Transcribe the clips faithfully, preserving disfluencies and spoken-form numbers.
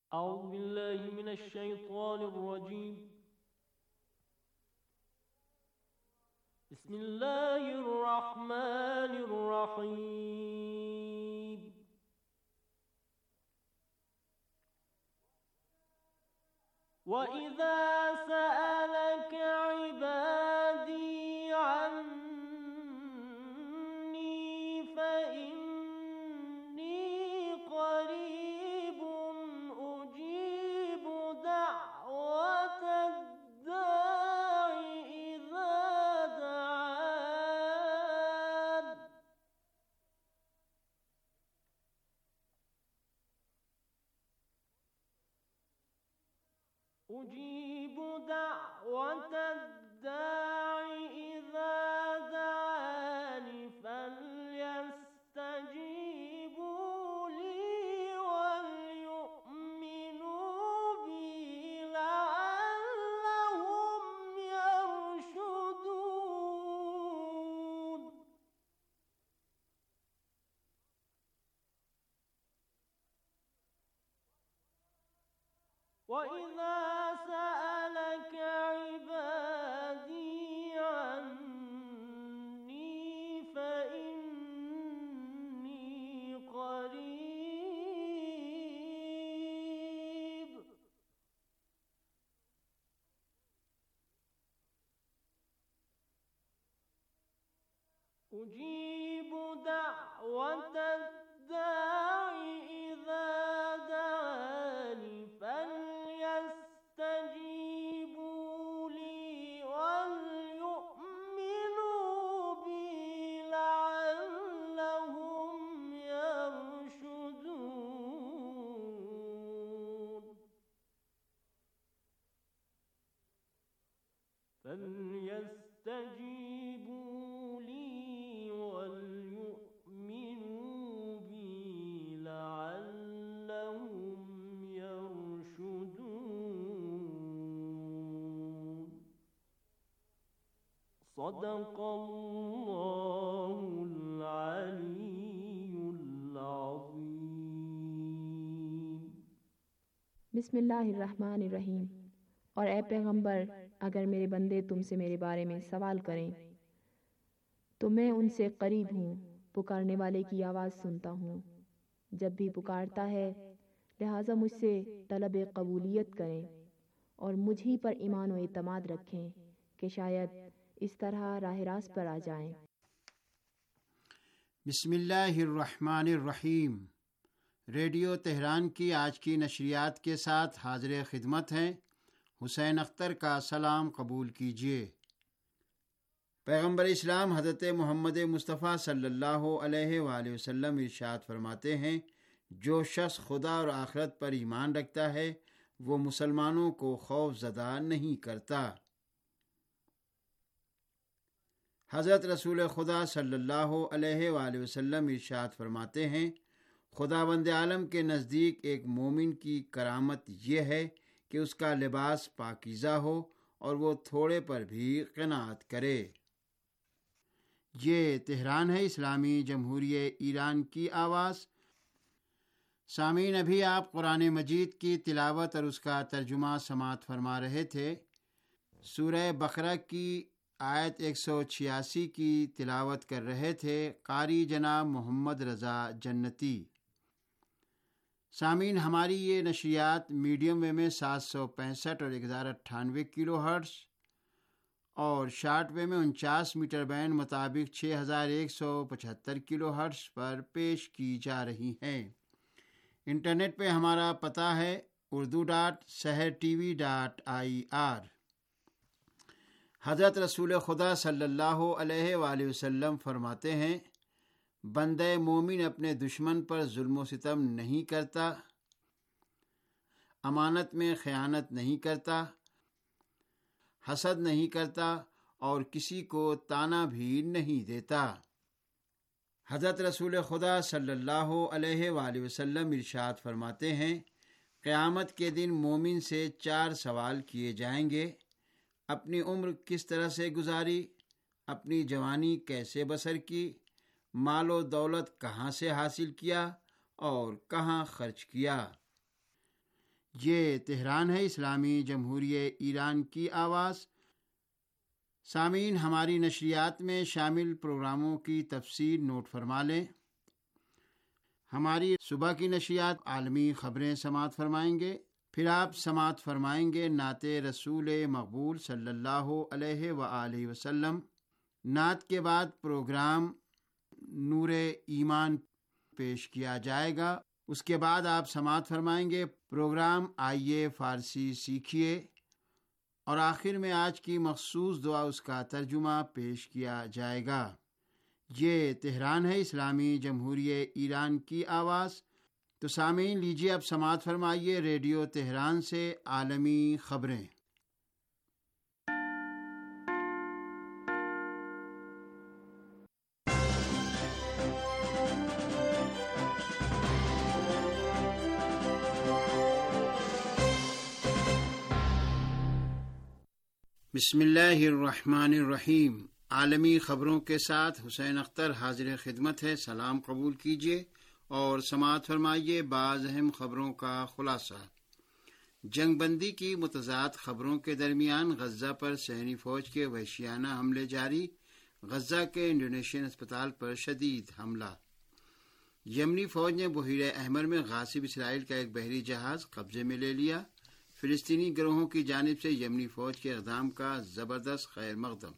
أعوذ بالله من الشيطان الرجيم. بسم الله الرحمن الرحيم. وإذا سألك عبادي عني فإني قريب أجيب دعوة الداع إذا دعان أجيب دعوة الداع إذا دعان فليستجيبوا لي وليؤمنوا بي لعلهم يرشدون. وإذا سألك عبادي عني فإني قريب أجيب دعوة الداع إذا دعان فليستجيبوا لي وليؤمنوا بي لعلهم يرشدون. فليستجيبوا لي وليؤمنوا بي لعلهم يرشدون. صدق الله العلي العظيم. بسم اللہ الرحمن الرحیم. اور اے پیغمبر، اگر میرے بندے تم سے میرے بارے میں سوال کریں تو میں ان سے قریب ہوں، پکارنے والے کی آواز سنتا ہوں جب بھی پکارتا ہے، لہٰذا مجھ سے طلب قبولیت کریں اور مجھ ہی پر ایمان و اعتماد رکھیں کہ شاید اس طرح راہ راست پر آ جائیں۔ بسم اللہ الرحمن الرحیم۔ ریڈیو تہران کی آج کی نشریات کے ساتھ حاضر خدمت ہیں۔ حسین اختر کا سلام قبول کیجیے۔ پیغمبر اسلام حضرت محمد مصطفیٰ صلی اللہ علیہ وآلہ وسلم ارشاد فرماتے ہیں، جو شخص خدا اور آخرت پر ایمان رکھتا ہے وہ مسلمانوں کو خوف زدہ نہیں کرتا۔ حضرت رسول خدا صلی اللہ علیہ وآلہ وسلم ارشاد فرماتے ہیں، خداوند عالم کے نزدیک ایک مومن کی کرامت یہ ہے کہ اس کا لباس پاکیزہ ہو اور وہ تھوڑے پر بھی قناعت کرے۔ یہ تہران ہے، اسلامی جمہوریہ ایران کی آواز۔ سامعین، ابھی آپ قرآن مجید کی تلاوت اور اس کا ترجمہ سماعت فرما رہے تھے۔ سورہ بقرہ کی آیت ایک سو چھیاسی کی تلاوت کر رہے تھے قاری جناب محمد رضا جنتی۔ سامعین، ہماری یہ نشریات میڈیم ویو میں سات سو پینسٹھ اور ایک ہزار اٹھانوے کلو ہرٹز اور شارٹ ویو میں انچاس میٹر بینڈ مطابق چھ ہزار ایک سو پچہتر کلو ہرٹز پر پیش کی جا رہی ہیں۔ انٹرنیٹ پہ ہمارا پتہ ہے Urdu dot Sahar TV dot I R آر۔ حضرت رسول خدا صلی اللہ علیہ وآلہ وسلم فرماتے ہیں، بندہ مومن اپنے دشمن پر ظلم و ستم نہیں کرتا، امانت میں خیانت نہیں کرتا، حسد نہیں کرتا اور کسی کو تانا بھی نہیں دیتا۔ حضرت رسول خدا صلی اللہ علیہ وآلہ وسلم ارشاد فرماتے ہیں، قیامت کے دن مومن سے چار سوال کیے جائیں گے: اپنی عمر کس طرح سے گزاری، اپنی جوانی کیسے بسر کی، مال و دولت کہاں سے حاصل کیا اور کہاں خرچ کیا۔ یہ تہران ہے، اسلامی جمہوریہ ایران کی آواز۔ سامعین، ہماری نشریات میں شامل پروگراموں کی تفصیل نوٹ فرما لیں۔ ہماری صبح کی نشریات عالمی خبریں سماعت فرمائیں گے، پھر آپ سماعت فرمائیں گے نعت رسول مقبول صلی اللہ علیہ وآلہ وسلم۔ نعت کے بعد پروگرام نور ایمان پیش کیا جائے گا۔ اس کے بعد آپ سماعت فرمائیں گے پروگرام آئیے فارسی سیکھیے، اور آخر میں آج کی مخصوص دعا اس کا ترجمہ پیش کیا جائے گا۔ یہ تہران ہے، اسلامی جمہوریہ ایران کی آواز۔ تو سامعین، لیجیے اب سماعت فرمائیے ریڈیو تہران سے عالمی خبریں۔ بسم اللہ الرحمن الرحیم۔ عالمی خبروں کے ساتھ حسین اختر حاضر خدمت ہے۔ سلام قبول کیجیے اور سماعت فرمائیے بعض اہم خبروں کا خلاصہ۔ جنگ بندی کی متضاد خبروں کے درمیان غزہ پر صہیونی فوج کے وحشیانہ حملے جاری، غزہ کے انڈونیشین اسپتال پر شدید حملہ۔ یمنی فوج نے بحیرہ احمر میں غاصب اسرائیل کا ایک بحری جہاز قبضے میں لے لیا، فلسطینی گروہوں کی جانب سے یمنی فوج کے اقدام کا زبردست خیر مقدم۔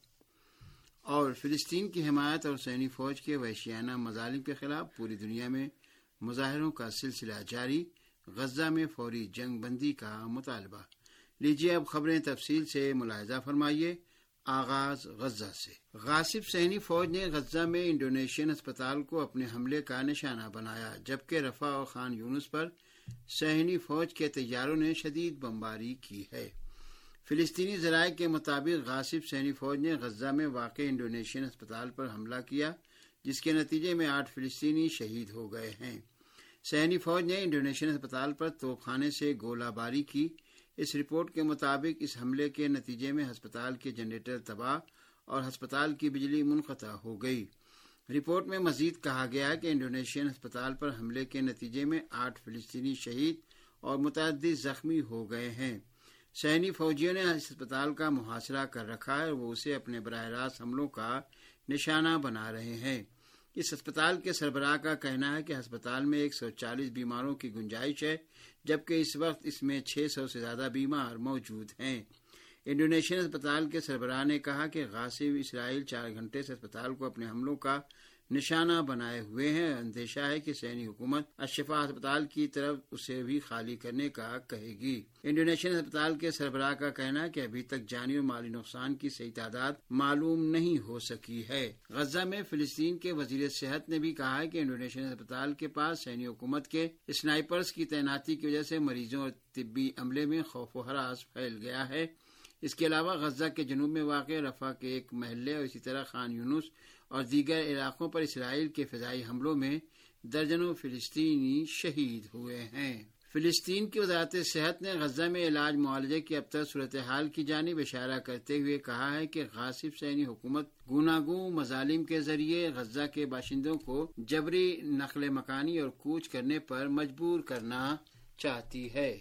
اور فلسطین کی حمایت اور صہیونی فوج کے وحشیانہ مظالم کے خلاف پوری دنیا میں مظاہروں کا سلسلہ جاری، غزہ میں فوری جنگ بندی کا مطالبہ۔ لیجیے اب خبریں تفصیل سے ملاحظہ فرمائیے۔ آغاز غزہ سے۔ غاصب صہیونی فوج نے غزہ میں انڈونیشین اسپتال کو اپنے حملے کا نشانہ بنایا، جبکہ رفح اور خان یونس پر صہیونی فوج کے طیاروں نے شدید بمباری کی ہے۔ فلسطینی ذرائع کے مطابق غاصب صہیونی فوج نے غزہ میں واقع انڈونیشین اسپتال پر حملہ کیا، جس کے نتیجے میں آٹھ فلسطینی شہید ہو گئے ہیں۔ صہیونی فوج نے انڈونیشین اسپتال پر توپ خانے سے گولہ باری کی۔ اس رپورٹ کے مطابق اس حملے کے نتیجے میں ہسپتال کے جنریٹر تباہ اور ہسپتال کی بجلی منقطع ہو گئی۔ رپورٹ میں مزید کہا گیا کہ انڈونیشین اسپتال پر حملے کے نتیجے میں آٹھ فلسطینی شہید اور متعدد زخمی ہو گئے ہیں۔ صہیونی فوجیوں نے اس اسپتال کا محاصرہ کر رکھا ہے اور وہ اسے اپنے براہ راست حملوں کا نشانہ بنا رہے ہیں۔ اس اسپتال کے سربراہ کا کہنا ہے کہ ہسپتال میں ایک سو چالیس بیماروں کی گنجائش ہے، جبکہ اس وقت اس میں چھ سو سے زیادہ بیمار موجود ہیں۔ انڈونیشین اسپتال کے سربراہ نے کہا کہ غاصب اسرائیل چار گھنٹے سے اسپتال کو اپنے حملوں کا نشانہ بنائے ہوئے ہیں۔ اندیشہ ہے کہ صہیونی حکومت الشفا اسپتال کی طرف اسے بھی خالی کرنے کا کہے گی۔ انڈونیشین اسپتال کے سربراہ کا کہنا ہے کہ ابھی تک جانی اور مالی نقصان کی صحیح تعداد معلوم نہیں ہو سکی ہے۔ غزہ میں فلسطین کے وزیر صحت نے بھی کہا ہے کہ انڈونیشین اسپتال کے پاس صہیونی حکومت کے اسنائپرز کی تعیناتی کی وجہ سے مریضوں اور طبی عملے میں خوف و ہراس پھیل گیا ہے۔ اس کے علاوہ غزہ کے جنوب میں واقع رفح کے ایک محلے اور اسی طرح خان یونس اور دیگر علاقوں پر اسرائیل کے فضائی حملوں میں درجنوں فلسطینی شہید ہوئے ہیں۔ فلسطین کی وزارت صحت نے غزہ میں علاج معالجے کی اب تک صورتحال کی جانب اشارہ کرتے ہوئے کہا ہے کہ غاصب صہیونی حکومت گوناگوں مظالم کے ذریعے غزہ کے باشندوں کو جبری نقل مکانی اور کوچ کرنے پر مجبور کرنا چاہتی ہے۔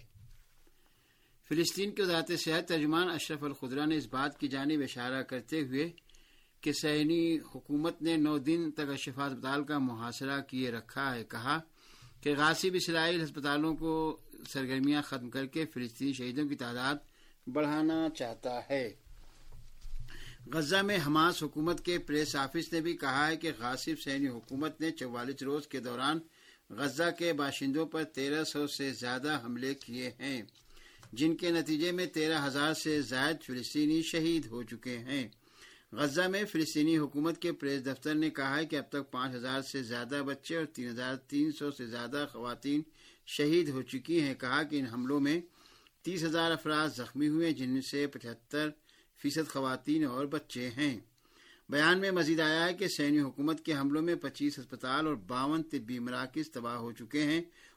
فلسطین کی وزارت صحت ترجمان اشرف الخضرا نے اس بات کی جانب اشارہ کرتے ہوئے کہ صہیونی حکومت نے نو دن تک الشفا اسپتال کا محاصرہ کیے رکھا ہے، کہا کہ غاصب اسرائیل ہسپتالوں کو سرگرمیاں ختم کر کے فلسطینی شہیدوں کی تعداد بڑھانا چاہتا ہے۔ غزہ میں حماس حکومت کے پریس آفس نے بھی کہا ہے کہ غاصب صہیونی حکومت نے چوالیس روز کے دوران غزہ کے باشندوں پر تیرہ سو سے زیادہ حملے کیے ہیں، جن کے نتیجے میں تیرہ ہزار سے زائد فلسطینی شہید ہو چکے ہیں۔ غزہ میں فلسطینی حکومت کے پریس دفتر نے کہا ہے کہ اب تک پانچ ہزار سے زیادہ بچے اور تین ہزار تین سو سے زیادہ خواتین شہید ہو چکی ہیں۔ کہا کہ ان حملوں میں تیس ہزار افراد زخمی ہوئے، جن میں سے پچہتر فیصد خواتین اور بچے ہیں۔ بیان میں مزید آیا ہے کہ صہیونی حکومت کے حملوں میں پچیس ہسپتال اور باون طبی مراکز تباہ ہو چکے ہیں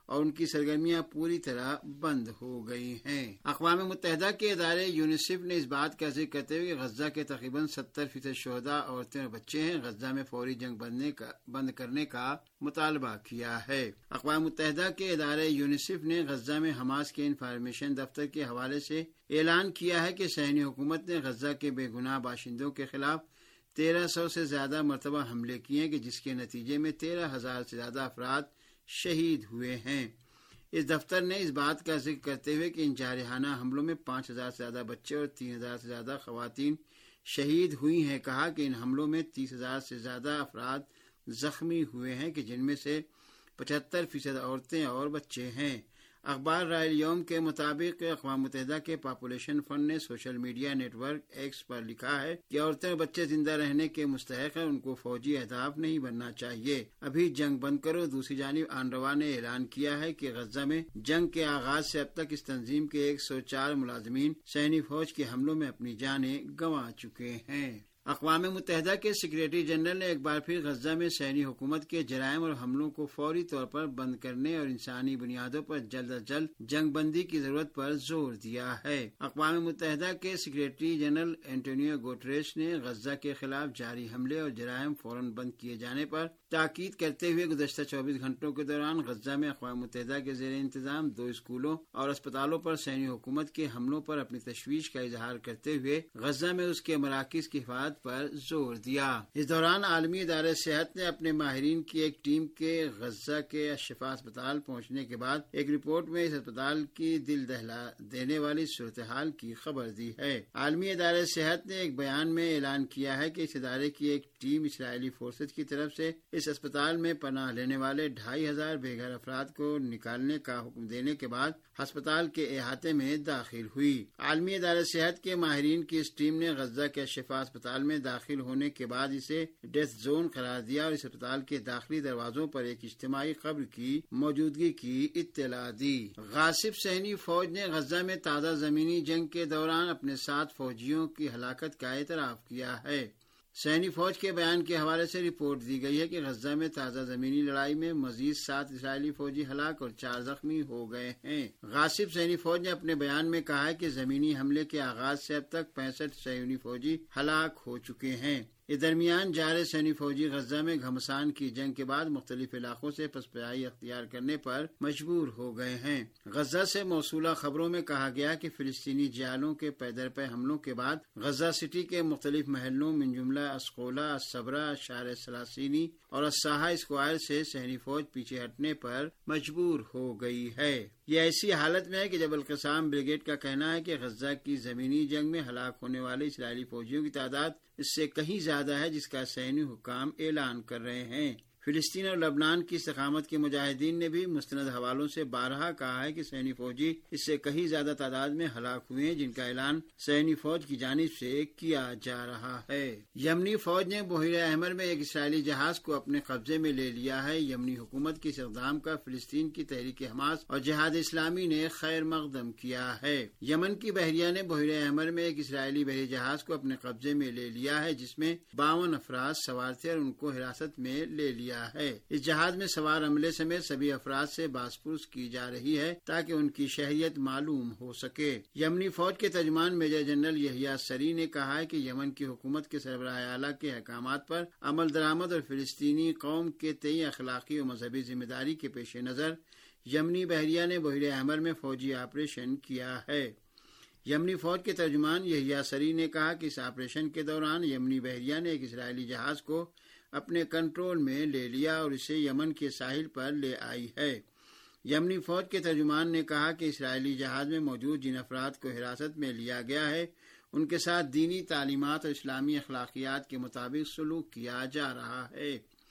اور ان کی سرگرمیاں پوری طرح بند ہو گئی ہیں۔ اقوام متحدہ کے ادارے یونیسیف نے اس بات کا ذکر کرتے ہوئے کہ غزہ کے تقریباً ستر فیصد شہداء عورتیں اور بچے ہیں، غزہ میں فوری جنگ بندنے کا بند کرنے کا مطالبہ کیا ہے۔ اقوام متحدہ کے ادارے یونیسیف نے غزہ میں حماس کے انفارمیشن دفتر کے حوالے سے اعلان کیا ہے کہ صہیونی حکومت نے غزہ کے بے گناہ باشندوں کے خلاف تیرہ سو سے زیادہ مرتبہ حملے کیے ہیں کہ جس کے نتیجے میں تیرہ ہزار سے زیادہ افراد شہید ہوئے ہیں۔ اس دفتر نے اس بات کا ذکر کرتے ہوئے کہ ان جارحانہ حملوں میں پانچ ہزار سے زیادہ بچے اور تین ہزار سے زیادہ خواتین شہید ہوئی ہیں، کہا کہ ان حملوں میں تیس ہزار سے زیادہ افراد زخمی ہوئے ہیں کہ جن میں سے پچہتر فیصد عورتیں اور بچے ہیں۔ اخبار رائے الیوم کے مطابق اقوام متحدہ کے پاپولیشن فنڈ نے social media network X پر لکھا ہے کہ عورتیں اور بچے زندہ رہنے کے مستحق ہیں، ان کو فوجی اہداف نہیں بننا چاہیے۔ ابھی جنگ بند کرو۔ دوسری جانب آنروا نے اعلان کیا ہے کہ غزہ میں جنگ کے آغاز سے اب تک اس تنظیم کے ایک سو چار ملازمین صہیونی فوج کے حملوں میں اپنی جانیں گنوا چکے ہیں۔ اقوام متحدہ کے سیکریٹری جنرل نے ایک بار پھر غزہ میں صہیونی حکومت کے جرائم اور حملوں کو فوری طور پر بند کرنے اور انسانی بنیادوں پر جلد از جلد جنگ بندی کی ضرورت پر زور دیا ہے۔ اقوام متحدہ کے سیکریٹری جنرل اینٹونیو گوٹریس نے غزہ کے خلاف جاری حملے اور جرائم فوراً بند کیے جانے پر تاکید کرتے ہوئے گزشتہ چوبیس گھنٹوں کے دوران غزہ میں اقوام متحدہ کے زیر انتظام دو اسکولوں اور اسپتالوں پر صہیونی حکومت کے حملوں پر اپنی تشویش کا اظہار کرتے ہوئے غزہ میں اس کے مراکز کی حفاظت پر زور دیا۔ اس دوران عالمی ادارہ صحت نے اپنے ماہرین کی ایک ٹیم کے غزہ کے الشفا اسپتال پہنچنے کے بعد ایک رپورٹ میں اس اسپتال کی دل دہلا دینے والی صورتحال کی خبر دی ہے۔ عالمی ادارہ صحت نے ایک بیان میں اعلان کیا ہے کہ اس ادارے کی ایک ٹیم اسرائیلی فورسز کی طرف سے اس اسپتال میں پناہ لینے والے ڈھائی ہزار بے گھر افراد کو نکالنے کا حکم دینے کے بعد ہسپتال کے احاطے میں داخل ہوئی۔ عالمی ادارہ صحت کے ماہرین کی اس ٹیم نے غزہ کے الشفا اسپتال میں داخل ہونے کے بعد اسے ڈیتھ زون قرار دیا اور اس اسپتال کے داخلی دروازوں پر ایک اجتماعی قبر کی موجودگی کی اطلاع دی۔ غاصب صہیونی فوج نے غزہ میں تازہ زمینی جنگ کے دوران اپنے سات فوجیوں کی ہلاکت کا اعتراف کیا ہے۔ صہیونی فوج کے بیان کے حوالے سے رپورٹ دی گئی ہے کہ غزہ میں تازہ زمینی لڑائی میں مزید سات اسرائیلی فوجی ہلاک اور چار زخمی ہو گئے ہیں۔ غاصب صہیونی فوج نے اپنے بیان میں کہا ہے کہ زمینی حملے کے آغاز سے اب تک پینسٹھ صہیونی فوجی ہلاک ہو چکے ہیں۔ اس درمیان جارحانہ صہیونی فوجی غزہ میں گھمسان کی جنگ کے بعد مختلف علاقوں سے پسپائی اختیار کرنے پر مجبور ہو گئے ہیں۔ غزہ سے موصولہ خبروں میں کہا گیا کہ فلسطینی جہادوں کے پے در پے حملوں کے بعد غزہ سٹی کے مختلف محلوں من جملہ اسقولہ، الصبرا، شارع سلاسینی اور الصحا اسکوائر سے صہیونی فوج پیچھے ہٹنے پر مجبور ہو گئی ہے۔ یہ ایسی حالت میں ہے کہ جب القسام بریگیڈ کا کہنا ہے کہ غزہ کی زمینی جنگ میں ہلاک ہونے والے اسرائیلی فوجیوں کی تعداد اس سے کہیں زیادہ ہے جس کا صہیونی حکام اعلان کر رہے ہیں۔ فلسطین اور لبنان کی استقامت کے مجاہدین نے بھی مستند حوالوں سے بارہا کہا ہے کہ صہیونی فوجی اس سے کہیں زیادہ تعداد میں ہلاک ہوئے ہیں جن کا اعلان صہیونی فوج کی جانب سے کیا جا رہا ہے۔ یمنی فوج نے بحیرہ احمر میں ایک اسرائیلی جہاز کو اپنے قبضے میں لے لیا ہے۔ یمنی حکومت کے اس اقدام کا فلسطین کی تحریک حماس اور جہاد اسلامی نے خیر مقدم کیا ہے۔ یمن کی بحریہ نے بحیرہ احمر میں ایک اسرائیلی بحری جہاز کو اپنے قبضے میں لے لیا ہے جس میں باون افراد سوار تھے اور ان کو حراست میں لے لیا ہے۔ اس جہاز میں سوار عملے سمیت سبھی افراد سے باز پرس کی جا رہی ہے تاکہ ان کی شہریت معلوم ہو سکے۔ یمنی فوج کے ترجمان میجر جنرل یحییٰ سری نے کہا ہے کہ یمن کی حکومت کے سربراہ اعلیٰ کے احکامات پر عمل درآمد اور فلسطینی قوم کے تئیں اخلاقی اور مذہبی ذمہ داری کے پیش نظر یمنی بحریہ نے بحیرہ احمر میں فوجی آپریشن کیا ہے۔ یمنی فوج کے ترجمان یحییٰ سری نے کہا کہ اس آپریشن کے دوران یمنی بحریہ نے ایک اسرائیلی جہاز کو اپنے کنٹرول میں لے لیا اور اسے یمن کے ساحل پر لے آئی ہے۔ یمنی فوج کے ترجمان نے کہا کہ اسرائیلی جہاز میں موجود جن افراد کو حراست میں لیا گیا ہے ان کے ساتھ دینی تعلیمات اور اسلامی اخلاقیات کے مطابق سلوک کیا جا رہا ہے۔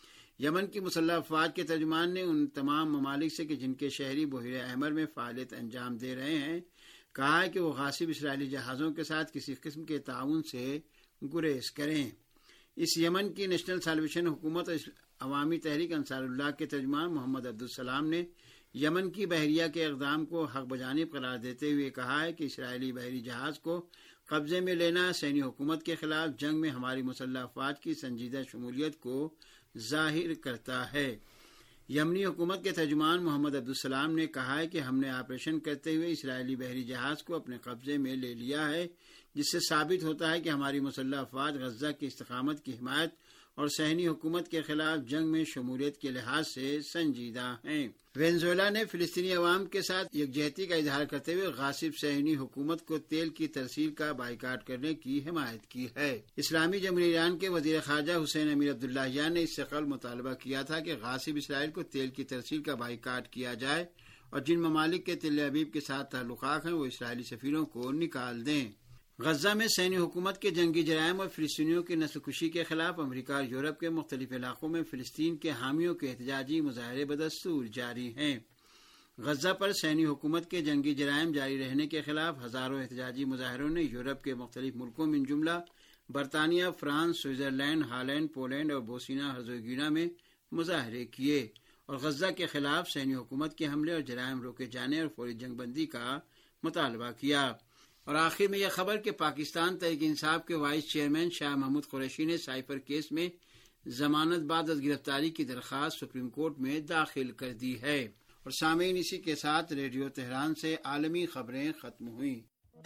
یمن کی مسلح افواج کے ترجمان نے ان تمام ممالک سے کہ جن کے شہری بحیرہ احمر میں فعالیت انجام دے رہے ہیں کہا ہے کہ وہ غاصب اسرائیلی جہازوں کے ساتھ کسی قسم کے تعاون سے گریز کریں۔ اس یمن کی نیشنل سالویشن حکومت اور عوامی تحریک انصار اللہ کے ترجمان محمد عبدالسلام نے یمن کی بحریہ کے اقدام کو حق بجانب قرار دیتے ہوئے کہا ہے کہ اسرائیلی بحری جہاز کو قبضے میں لینا صہیونی حکومت کے خلاف جنگ میں ہماری مسلح افواج کی سنجیدہ شمولیت کو ظاہر کرتا ہے۔ یمنی حکومت کے ترجمان محمد عبدالسلام نے کہا ہے کہ ہم نے آپریشن کرتے ہوئے اسرائیلی بحری جہاز کو اپنے قبضے میں لے لیا ہے، جس سے ثابت ہوتا ہے کہ ہماری مسلح افواج غزہ کی استقامت کی حمایت اور صہیونی حکومت کے خلاف جنگ میں شمولیت کے لحاظ سے سنجیدہ ہیں۔ وینزویلا نے فلسطینی عوام کے ساتھ یکجہتی کا اظہار کرتے ہوئے غاصب صہیونی حکومت کو تیل کی ترسیل کا بائیکاٹ کرنے کی حمایت کی ہے۔ اسلامی جمہوریہ ایران کے وزیر خارجہ حسین امیر عبداللہیان نے اس سے قبل مطالبہ کیا تھا کہ غاصب اسرائیل کو تیل کی ترسیل کا بائیکاٹ کیا جائے اور جن ممالک کے تل ابیب کے ساتھ تعلقات ہیں وہ اسرائیلی سفیروں کو نکال دیں۔ غزہ میں صہیونی حکومت کے جنگی جرائم اور فلسطینیوں کی نسل کشی کے خلاف امریکہ اور یورپ کے مختلف علاقوں میں فلسطین کے حامیوں کے احتجاجی مظاہرے بدستور جاری ہیں۔ غزہ پر صہیونی حکومت کے جنگی جرائم جاری رہنے کے خلاف ہزاروں احتجاجی مظاہروں نے یورپ کے مختلف ملکوں من جملہ برطانیہ، فرانس، سوئٹزرلینڈ، ہالینڈ، پولینڈ اور بوسنیا ہرزیگووینا میں مظاہرے کیے اور غزہ کے خلاف صہیونی حکومت کے حملے اور جرائم روکے جانے اور فوری جنگ بندی کا مطالبہ کیا۔ اور آخر میں یہ خبر کہ پاکستان تحریک انصاف کے وائس چیئرمین شاہ محمود قریشی نے سائفر کیس میں ضمانت بعد از گرفتاری کی درخواست سپریم کورٹ میں داخل کر دی ہے۔ اور سامعین، اسی کے ساتھ ریڈیو تہران سے عالمی خبریں ختم ہوئیں۔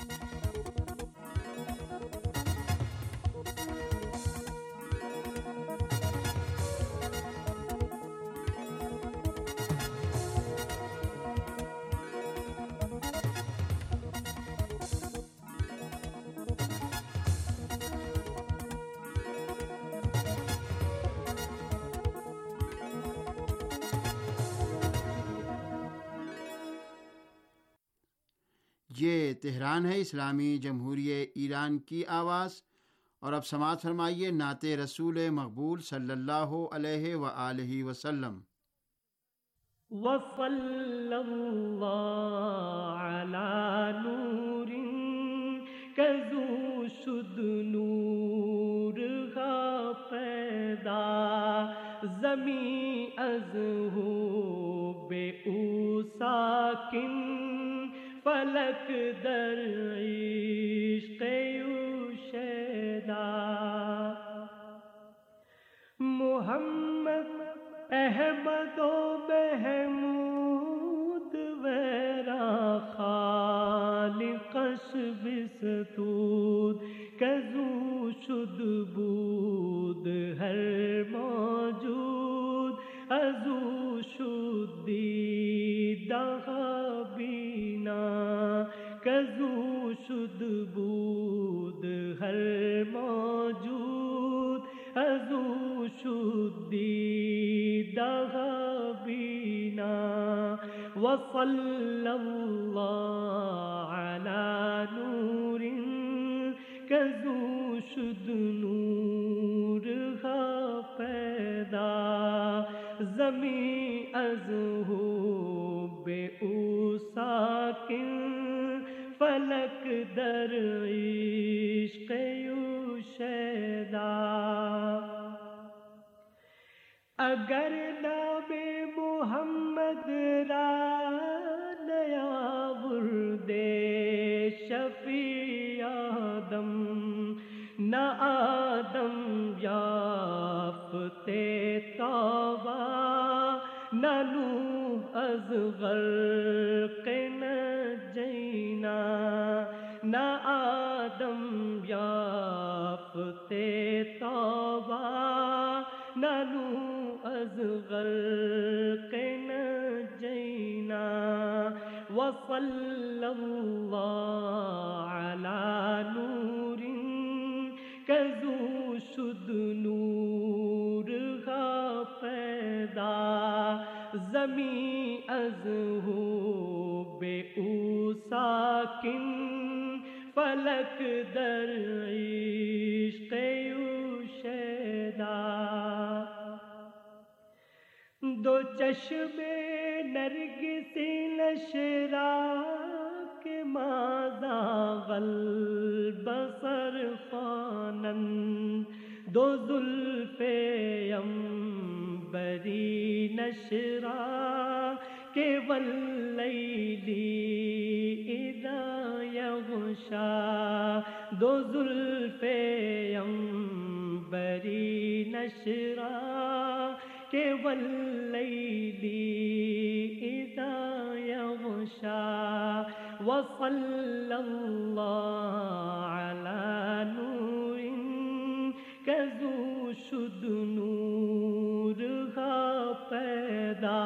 یہ تہران ہے، اسلامی جمہوریہ ایران کی آواز، اور اب سماعت فرمائیے نعت رسول مقبول صلی اللہ علیہ وآلہ وسلم۔ وصلی اللہ علی نور کذو شد نور غا پیدا زمیں از ہو بے او ساکن فلک در عشق او شیدا محمد احمد و محمود ویرا خالقش بستود کزو شد بود ہر موجود ازو شد دیدہ بینا کزو شد بود ہر موجود ازو شد دیدہ بینا وصلی اللہ علی نور کزو شد نور غا پیدا زمیں از ہو بے او ساکن فلک در عشق او شیدا اگر نام محمد را نیا ورد شفیع آدم نہ آدم یافتے توبہ نہ نوح از غرق نجینا نہ آدم یافتے توبہ نہ نوح از غرق نجینا وصلی اللہ علی نور کزو شد نور غا پیدا زمیں از ہو بے او ساکن فلک در عشق او شیدا دو چشم نرگس نشرا کے ماذا البصر خوانن دو زلف عنبری نشرا کہ واللیل اذا یغشا دو زلف عنبری نشرا کہ واللیل اذا یغشا وصلی اللہ علی نور کذو شد نور ہا پیدا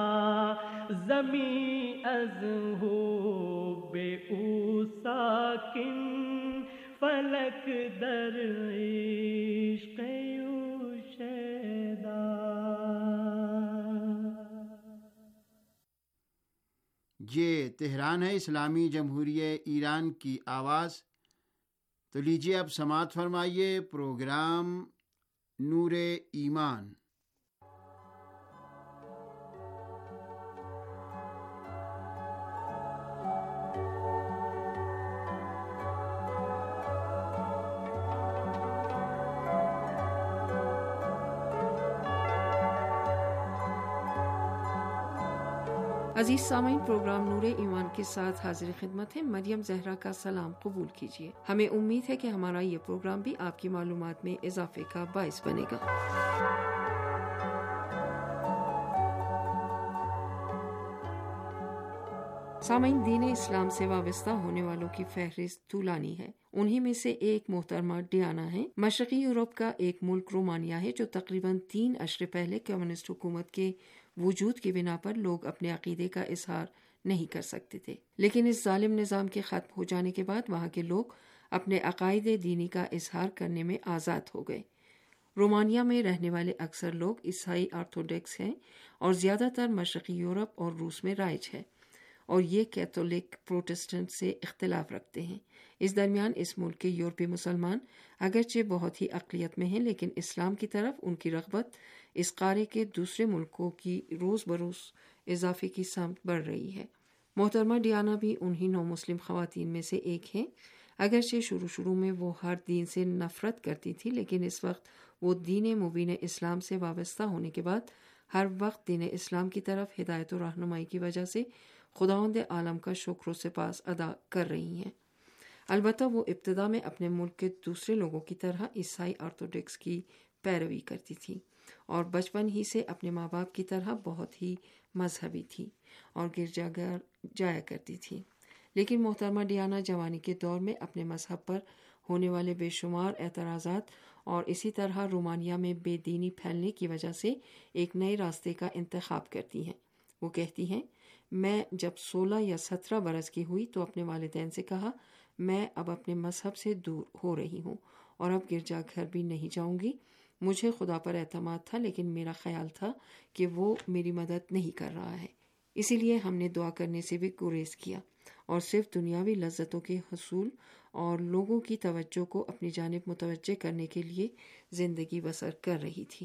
زمین از ہو بے او ساکن فلک در عشق او شیدا. یہ تہران ہے اسلامی جمہوریہ ایران کی آواز. تو لیجیے اب سماعت فرمائیے پروگرام نور ایمان. عزیز سامعین، پروگرام نور ایمان کے ساتھ حاضر خدمت ہے. مریم زہرا کا سلام قبول کیجیے. ہمیں امید ہے کہ ہمارا یہ پروگرام بھی آپ کی معلومات میں اضافے کا باعث بنے گا. سامعین، دین اسلام سے وابستہ ہونے والوں کی فہرست طولانی ہے. انہی میں سے ایک محترمہ ڈیانا ہے. مشرقی یورپ کا ایک ملک رومانیہ ہے جو تقریباً تین عشرے پہلے کمیونسٹ حکومت کے وجود کی بنا پر لوگ اپنے عقیدے کا اظہار نہیں کر سکتے تھے، لیکن اس ظالم نظام کے ختم ہو جانے کے بعد وہاں کے لوگ اپنے عقائد دینی کا اظہار کرنے میں آزاد ہو گئے. رومانیہ میں رہنے والے اکثر لوگ عیسائی آرتھوڈکس ہیں اور زیادہ تر مشرقی یورپ اور روس میں رائج ہے، اور یہ کیتھولک پروٹسٹنٹ سے اختلاف رکھتے ہیں. اس درمیان اس ملک کے یورپی مسلمان اگرچہ بہت ہی اقلیت میں ہیں، لیکن اسلام کی طرف ان کی رغبت اس قارے کے دوسرے ملکوں کی روز بروز اضافے کی سمت بڑھ رہی ہے. محترمہ ڈیانا بھی انہی نو مسلم خواتین میں سے ایک ہیں. اگرچہ شروع شروع میں وہ ہر دین سے نفرت کرتی تھی، لیکن اس وقت وہ دین مبین اسلام سے وابستہ ہونے کے بعد ہر وقت دین اسلام کی طرف ہدایت و رہنمائی کی وجہ سے خداوند عالم کا شکر و سپاس ادا کر رہی ہیں. البتہ وہ ابتدا میں اپنے ملک کے دوسرے لوگوں کی طرح عیسائی آرتھوڈکس کی پیروی کرتی تھی اور بچپن ہی سے اپنے ماں باپ کی طرح بہت ہی مذہبی تھی اور گرجا گھر جایا کرتی تھی. لیکن محترمہ ڈیانا جوانی کے دور میں اپنے مذہب پر ہونے والے بے شمار اعتراضات اور اسی طرح رومانیہ میں بے دینی پھیلنے کی وجہ سے ایک نئے راستے کا انتخاب کرتی ہیں. وہ کہتی ہیں، میں جب سولہ یا سترہ برس کی ہوئی تو اپنے والدین سے کہا میں اب اپنے مذہب سے دور ہو رہی ہوں اور اب گرجا گھر بھی نہیں جاؤں گی. مجھے خدا پر اعتماد تھا، لیکن میرا خیال تھا کہ وہ میری مدد نہیں کر رہا ہے، اسی لیے ہم نے دعا کرنے سے بھی گریز کیا اور صرف دنیاوی لذتوں کے حصول اور لوگوں کی توجہ کو اپنی جانب متوجہ کرنے کے لیے زندگی بسر کر رہی تھی.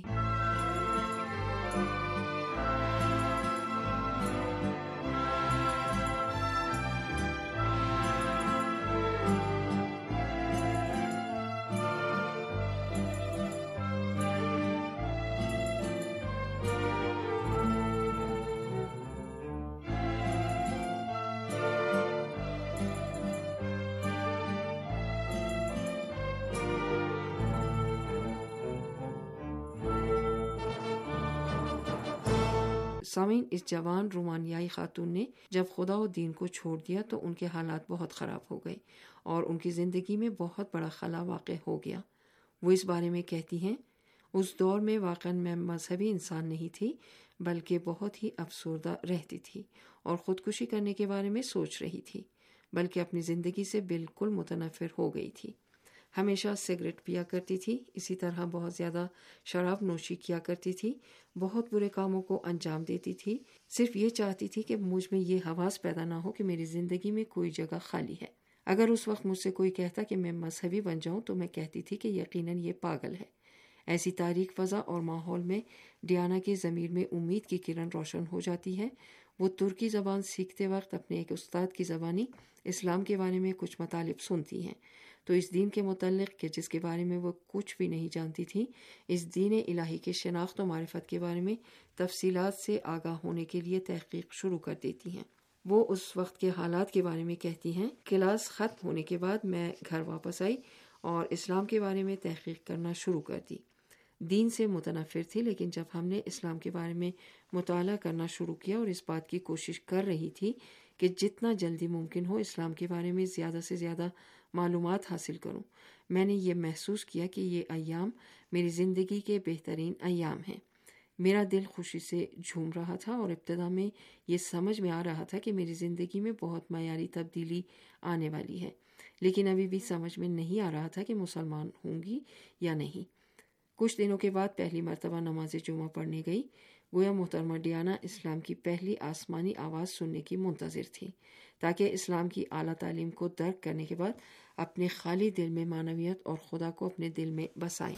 سامعین، اس جوان رومانیائی خاتون نے جب خدا و دین کو چھوڑ دیا تو ان کے حالات بہت خراب ہو گئے اور ان کی زندگی میں بہت بڑا خلا واقع ہو گیا. وہ اس بارے میں کہتی ہیں، اس دور میں واقعا میں مذہبی انسان نہیں تھی بلکہ بہت ہی افسردہ رہتی تھی اور خودکشی کرنے کے بارے میں سوچ رہی تھی، بلکہ اپنی زندگی سے بالکل متنفر ہو گئی تھی. ہمیشہ سگریٹ پیا کرتی تھی، اسی طرح بہت زیادہ شراب نوشی کیا کرتی تھی، بہت برے کاموں کو انجام دیتی تھی. صرف یہ چاہتی تھی کہ مجھ میں یہ حواس پیدا نہ ہو کہ میری زندگی میں کوئی جگہ خالی ہے. اگر اس وقت مجھ سے کوئی کہتا کہ میں مذہبی بن جاؤں تو میں کہتی تھی کہ یقیناً یہ پاگل ہے. ایسی تاریک فضا اور ماحول میں ڈیانا کے ضمیر میں امید کی کرن روشن ہو جاتی ہے. وہ ترکی زبان سیکھتے وقت اپنے ایک استاد کی زبانی اسلام کے بارے میں کچھ مطالب سنتی ہیں تو اس دین کے متعلق کہ جس کے بارے میں وہ کچھ بھی نہیں جانتی تھی، اس دین الہی کے شناخت و معرفت کے بارے میں تفصیلات سے آگاہ ہونے کے لیے تحقیق شروع کر دیتی ہیں. وہ اس وقت کے حالات کے بارے میں کہتی ہیں، کلاس ختم ہونے کے بعد میں گھر واپس آئی اور اسلام کے بارے میں تحقیق کرنا شروع کر دی. دین سے متنفر تھی، لیکن جب ہم نے اسلام کے بارے میں مطالعہ کرنا شروع کیا اور اس بات کی کوشش کر رہی تھی کہ جتنا جلدی ممکن ہو اسلام کے بارے میں زیادہ سے زیادہ معلومات حاصل کروں، میں نے یہ محسوس کیا کہ یہ ایام میری زندگی کے بہترین ایام ہیں۔ میرا دل خوشی سے جھوم رہا تھا اور ابتدا میں یہ سمجھ میں آ رہا تھا کہ میری زندگی میں بہت معیاری تبدیلی آنے والی ہے، لیکن ابھی بھی سمجھ میں نہیں آ رہا تھا کہ مسلمان ہوں گی یا نہیں۔ کچھ دنوں کے بعد پہلی مرتبہ نماز جمعہ پڑھنے گئی۔ گویا محترمہ ڈیانا اسلام کی پہلی آسمانی آواز سننے کی منتظر تھی تاکہ اسلام کی اعلیٰ تعلیم کو درک کرنے کے بعد اپنے خالی دل میں معنویت اور خدا کو اپنے دل میں بسائیں۔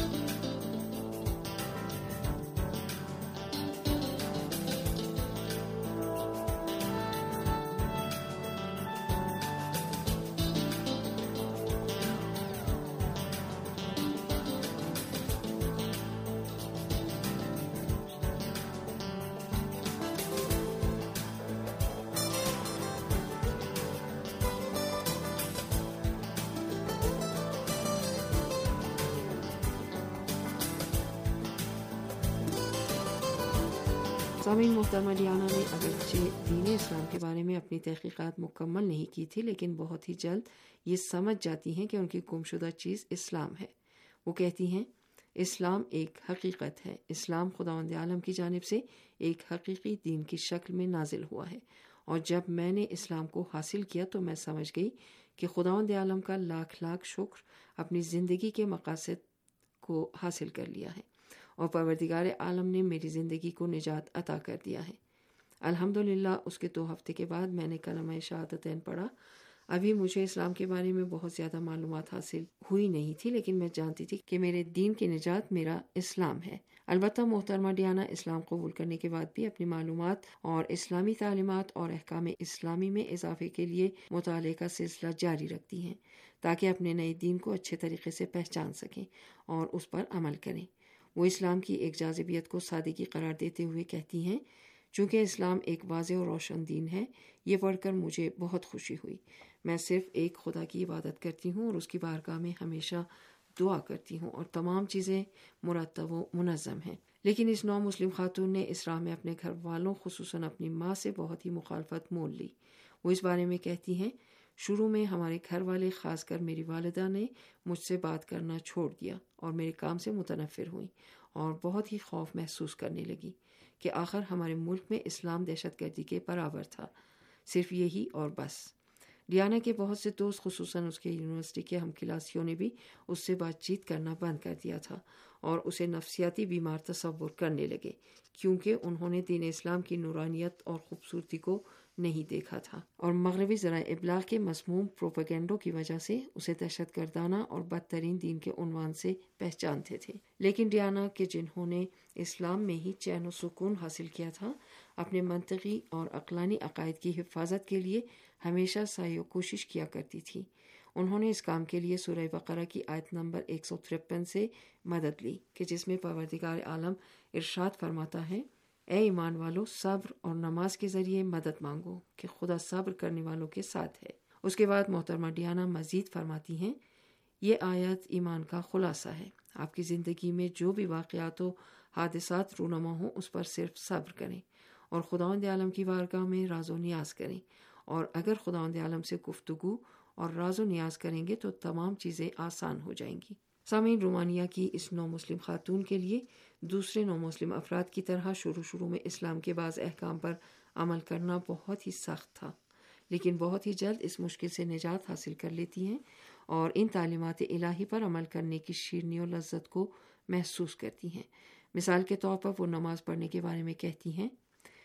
سامعین، محترمہ ڈیانا نے اگرچہ دین اسلام کے بارے میں اپنی تحقیقات مکمل نہیں کی تھی، لیکن بہت ہی جلد یہ سمجھ جاتی ہیں کہ ان کی گمشدہ چیز اسلام ہے۔ وہ کہتی ہیں، اسلام ایک حقیقت ہے، اسلام خداوند عالم کی جانب سے ایک حقیقی دین کی شکل میں نازل ہوا ہے، اور جب میں نے اسلام کو حاصل کیا تو میں سمجھ گئی کہ خداوند عالم کا لاکھ لاکھ شکر، اپنی زندگی کے مقاصد کو حاصل کر لیا ہے اور پروردگار عالم نے میری زندگی کو نجات عطا کر دیا ہے۔ الحمدللہ اس کے دو ہفتے کے بعد میں نے کلمہ شہادتین پڑھا۔ ابھی مجھے اسلام کے بارے میں بہت زیادہ معلومات حاصل ہوئی نہیں تھی، لیکن میں جانتی تھی کہ میرے دین کی نجات میرا اسلام ہے۔ البتہ محترمہ ڈیانا اسلام قبول کرنے کے بعد بھی اپنی معلومات اور اسلامی تعلیمات اور احکام اسلامی میں اضافے کے لیے مطالعے کا سلسلہ جاری رکھتی ہیں تاکہ اپنے نئے دین کو اچھے طریقے سے پہچان سکیں اور اس پر عمل کریں۔ وہ اسلام کی ایک جاذبیت کو سادگی قرار دیتے ہوئے کہتی ہیں، چونکہ اسلام ایک واضح اور روشن دین ہے، یہ پڑھ کر مجھے بہت خوشی ہوئی۔ میں صرف ایک خدا کی عبادت کرتی ہوں اور اس کی بارگاہ میں ہمیشہ دعا کرتی ہوں اور تمام چیزیں مرتب و منظم ہیں۔ لیکن اس نو مسلم خاتون نے اس راہ میں اپنے گھر والوں خصوصاً اپنی ماں سے بہت ہی مخالفت مول لی۔ وہ اس بارے میں کہتی ہیں، شروع میں ہمارے گھر والے خاص کر میری والدہ نے مجھ سے بات کرنا چھوڑ دیا اور میرے کام سے متنفر ہوئیں اور بہت ہی خوف محسوس کرنے لگی کہ آخر ہمارے ملک میں اسلام دہشت گردی کے برابر تھا، صرف یہی اور بس۔ ڈیانا کے بہت سے دوست خصوصاً اس کے یونیورسٹی کے ہم کلاسیوں نے بھی اس سے بات چیت کرنا بند کر دیا تھا اور اسے نفسیاتی بیمار تصور کرنے لگے، کیونکہ انہوں نے دین اسلام کی نورانیت اور خوبصورتی کو نہیں دیکھا تھا اور مغربی ذرائع ابلاغ کے مسموم پروپیگنڈوں کی وجہ سے اسے دہشت گردانہ اور بدترین دین کے عنوان سے پہچانتے تھے۔ لیکن ڈیانا کہ جنہوں نے اسلام میں ہی چین و سکون حاصل کیا تھا، اپنے منطقی اور عقلانی عقائد کی حفاظت کے لیے ہمیشہ سعی و کوشش کیا کرتی تھی۔ انہوں نے اس کام کے لیے سورہ بقرہ کی آیت نمبر ایک سو ترپن سے مدد لی کہ جس میں پروردگار عالم ارشاد فرماتا ہے، اے ایمان والو، صبر اور نماز کے ذریعے مدد مانگو کہ خدا صبر کرنے والوں کے ساتھ ہے۔ اس کے بعد محترمہ ڈیانا مزید فرماتی ہیں، یہ آیت ایمان کا خلاصہ ہے، آپ کی زندگی میں جو بھی واقعات و حادثات رونما ہوں اس پر صرف صبر کریں اور خداوند عالم کی بارگاہ میں راز و نیاز کریں، اور اگر خداوند عالم سے گفتگو اور راز و نیاز کریں گے تو تمام چیزیں آسان ہو جائیں گی۔ سامعین، رومانیہ کی اس نو مسلم خاتون کے لیے دوسرے نو مسلم افراد کی طرح شروع شروع میں اسلام کے بعض احکام پر عمل کرنا بہت ہی سخت تھا، لیکن بہت ہی جلد اس مشکل سے نجات حاصل کر لیتی ہیں اور ان تعلیمات الہی پر عمل کرنے کی شیرینی و لذت کو محسوس کرتی ہیں۔ مثال کے طور پر وہ نماز پڑھنے کے بارے میں کہتی ہیں،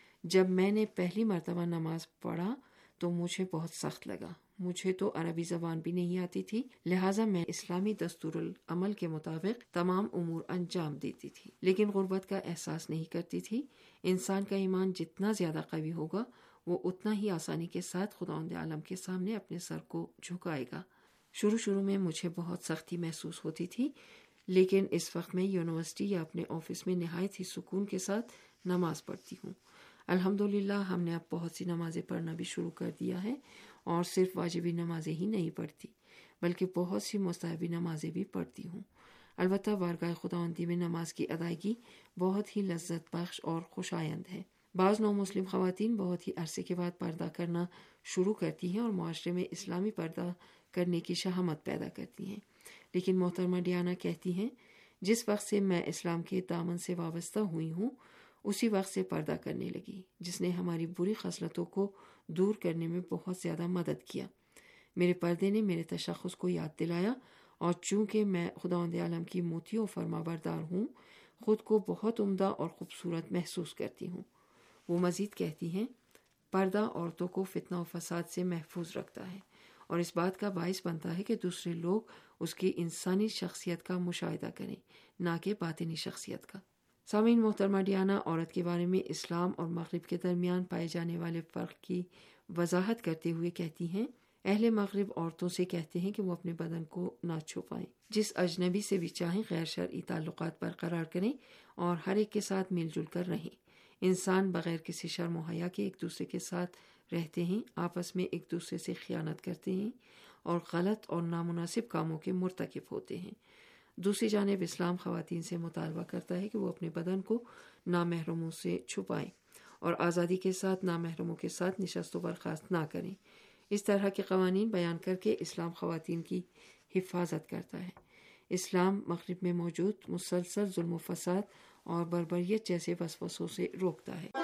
جب میں نے پہلی مرتبہ نماز پڑھا تو مجھے بہت سخت لگا۔ مجھے تو عربی زبان بھی نہیں آتی تھی، لہٰذا میں اسلامی دستور العمل کے مطابق تمام امور انجام دیتی تھی، لیکن غربت کا احساس نہیں کرتی تھی۔ انسان کا ایمان جتنا زیادہ قوی ہوگا وہ اتنا ہی آسانی کے ساتھ خداوند عالم کے سامنے اپنے سر کو جھکائے گا۔ شروع شروع میں مجھے بہت سختی محسوس ہوتی تھی، لیکن اس وقت میں یونیورسٹی یا اپنے آفس میں نہایت ہی سکون کے ساتھ نماز پڑھتی ہوں۔ الحمدللہ ہم نے اب بہت سی نمازیں پڑھنا بھی شروع کر دیا ہے اور صرف واجبی نمازیں ہی نہیں پڑھتی بلکہ بہت سی مستحبی نمازیں بھی پڑھتی ہوں۔ البتہ بارگاہ خداوندی میں نماز کی ادائیگی بہت ہی لذت بخش اور خوش آئند ہے۔ بعض نو مسلم خواتین بہت ہی عرصے کے بعد پردہ کرنا شروع کرتی ہیں اور معاشرے میں اسلامی پردہ کرنے کی شہامت پیدا کرتی ہیں، لیکن محترمہ ڈیانا کہتی ہیں جس وقت سے میں اسلام کے دامن سے وابستہ ہوئی ہوں اسی وقت سے پردہ کرنے لگی، جس نے ہماری بری خصلتوں کو دور کرنے میں بہت زیادہ مدد کیا۔ میرے پردے نے میرے تشخص کو یاد دلایا، اور چونکہ میں خداوند عالم کی موتی و فرما بردار ہوں، خود کو بہت عمدہ اور خوبصورت محسوس کرتی ہوں۔ وہ مزید کہتی ہیں پردہ عورتوں کو فتنہ و فساد سے محفوظ رکھتا ہے اور اس بات کا باعث بنتا ہے کہ دوسرے لوگ اس کی انسانی شخصیت کا مشاہدہ کریں، نہ کہ باطنی شخصیت کا۔ سامعین، محترمہ ڈیانا عورت کے بارے میں اسلام اور مغرب کے درمیان پائے جانے والے فرق کی وضاحت کرتے ہوئے کہتی ہیں اہل مغرب عورتوں سے کہتے ہیں کہ وہ اپنے بدن کو نہ چھپائیں، جس اجنبی سے بھی چاہیں غیر شرعی تعلقات برقرار کریں اور ہر ایک کے ساتھ مل جل کر رہیں۔ انسان بغیر کسی شرم و حیا کے ایک دوسرے کے ساتھ رہتے ہیں، آپس میں ایک دوسرے سے خیانت کرتے ہیں اور غلط اور نامناسب کاموں کے مرتکب ہوتے ہیں۔ دوسری جانب اسلام خواتین سے مطالبہ کرتا ہے کہ وہ اپنے بدن کو نامحرموں سے چھپائیں اور آزادی کے ساتھ نامحرموں کے ساتھ نشست و برخاست نہ کریں۔ اس طرح کے قوانین بیان کر کے اسلام خواتین کی حفاظت کرتا ہے۔ اسلام مغرب میں موجود مسلسل ظلم و فساد اور بربریت جیسے وسوسوں سے روکتا ہے۔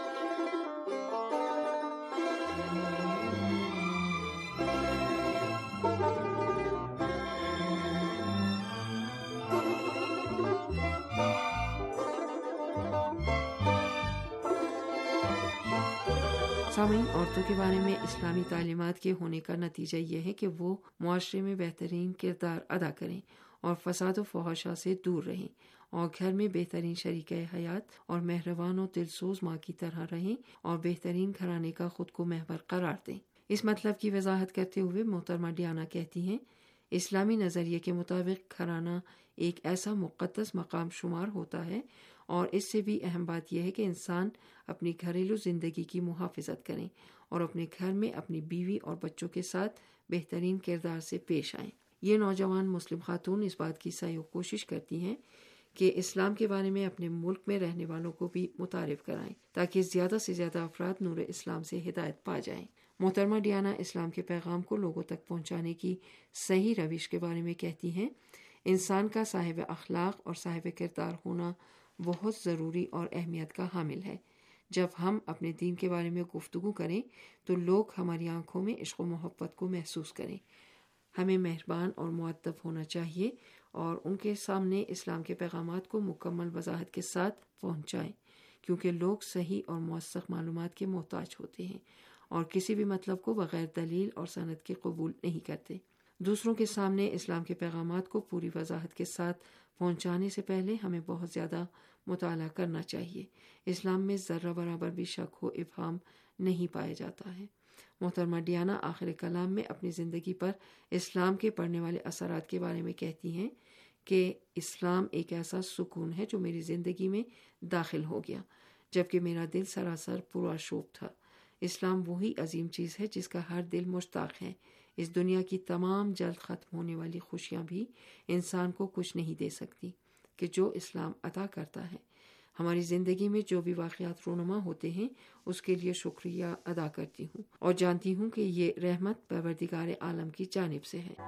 سامعین، عورتوں کے بارے میں اسلامی تعلیمات کے ہونے کا نتیجہ یہ ہے کہ وہ معاشرے میں بہترین کردار ادا کریں اور فساد و فحاشا سے دور رہیں اور گھر میں بہترین شریک حیات اور مہربان و دلسوز ماں کی طرح رہیں اور بہترین گھرانے کا خود کو محور قرار دیں۔ اس مطلب کی وضاحت کرتے ہوئے محترمہ ڈیانا کہتی ہیں اسلامی نظریے کے مطابق گھرانہ ایک ایسا مقدس مقام شمار ہوتا ہے، اور اس سے بھی اہم بات یہ ہے کہ انسان اپنی گھریلو زندگی کی محافظت کریں اور اپنے گھر میں اپنی بیوی اور بچوں کے ساتھ بہترین کردار سے پیش آئیں۔ یہ نوجوان مسلم خاتون اس بات کی سعی و کوشش کرتی ہیں کہ اسلام کے بارے میں اپنے ملک میں رہنے والوں کو بھی متعارف کرائیں تاکہ زیادہ سے زیادہ افراد نور اسلام سے ہدایت پا جائیں۔ محترمہ ڈیانا اسلام کے پیغام کو لوگوں تک پہنچانے کی صحیح روش کے بارے میں کہتی ہیں انسان کا صاحب اخلاق اور صاحب کردار ہونا بہت ضروری اور اہمیت کا حامل ہے۔ جب ہم اپنے دین کے بارے میں گفتگو کریں تو لوگ ہماری آنکھوں میں عشق و محبت کو محسوس کریں۔ ہمیں مہربان اور مؤدب ہونا چاہیے اور ان کے سامنے اسلام کے پیغامات کو مکمل وضاحت کے ساتھ پہنچائیں، کیونکہ لوگ صحیح اور موثق معلومات کے محتاج ہوتے ہیں اور کسی بھی مطلب کو بغیر دلیل اور سند کے قبول نہیں کرتے۔ دوسروں کے سامنے اسلام کے پیغامات کو پوری وضاحت کے ساتھ پہنچانے سے پہلے ہمیں بہت زیادہ مطالعہ کرنا چاہیے۔ اسلام میں ذرہ برابر بھی شک و ابہام نہیں پایا جاتا ہے۔ محترمہ ڈیانا آخر کلام میں اپنی زندگی پر اسلام کے پڑنے والے اثرات کے بارے میں کہتی ہیں کہ اسلام ایک ایسا سکون ہے جو میری زندگی میں داخل ہو گیا جبکہ میرا دل سراسر پرآشوب تھا۔ اسلام وہی عظیم چیز ہے جس کا ہر دل مشتاق ہے۔ اس دنیا کی تمام جلد ختم ہونے والی خوشیاں بھی انسان کو کچھ نہیں دے سکتی کہ جو اسلام عطا کرتا ہے۔ ہماری زندگی میں جو بھی واقعات رونما ہوتے ہیں اس کے لیے شکریہ ادا کرتی ہوں اور جانتی ہوں کہ یہ رحمت پروردگار عالم کی جانب سے ہے۔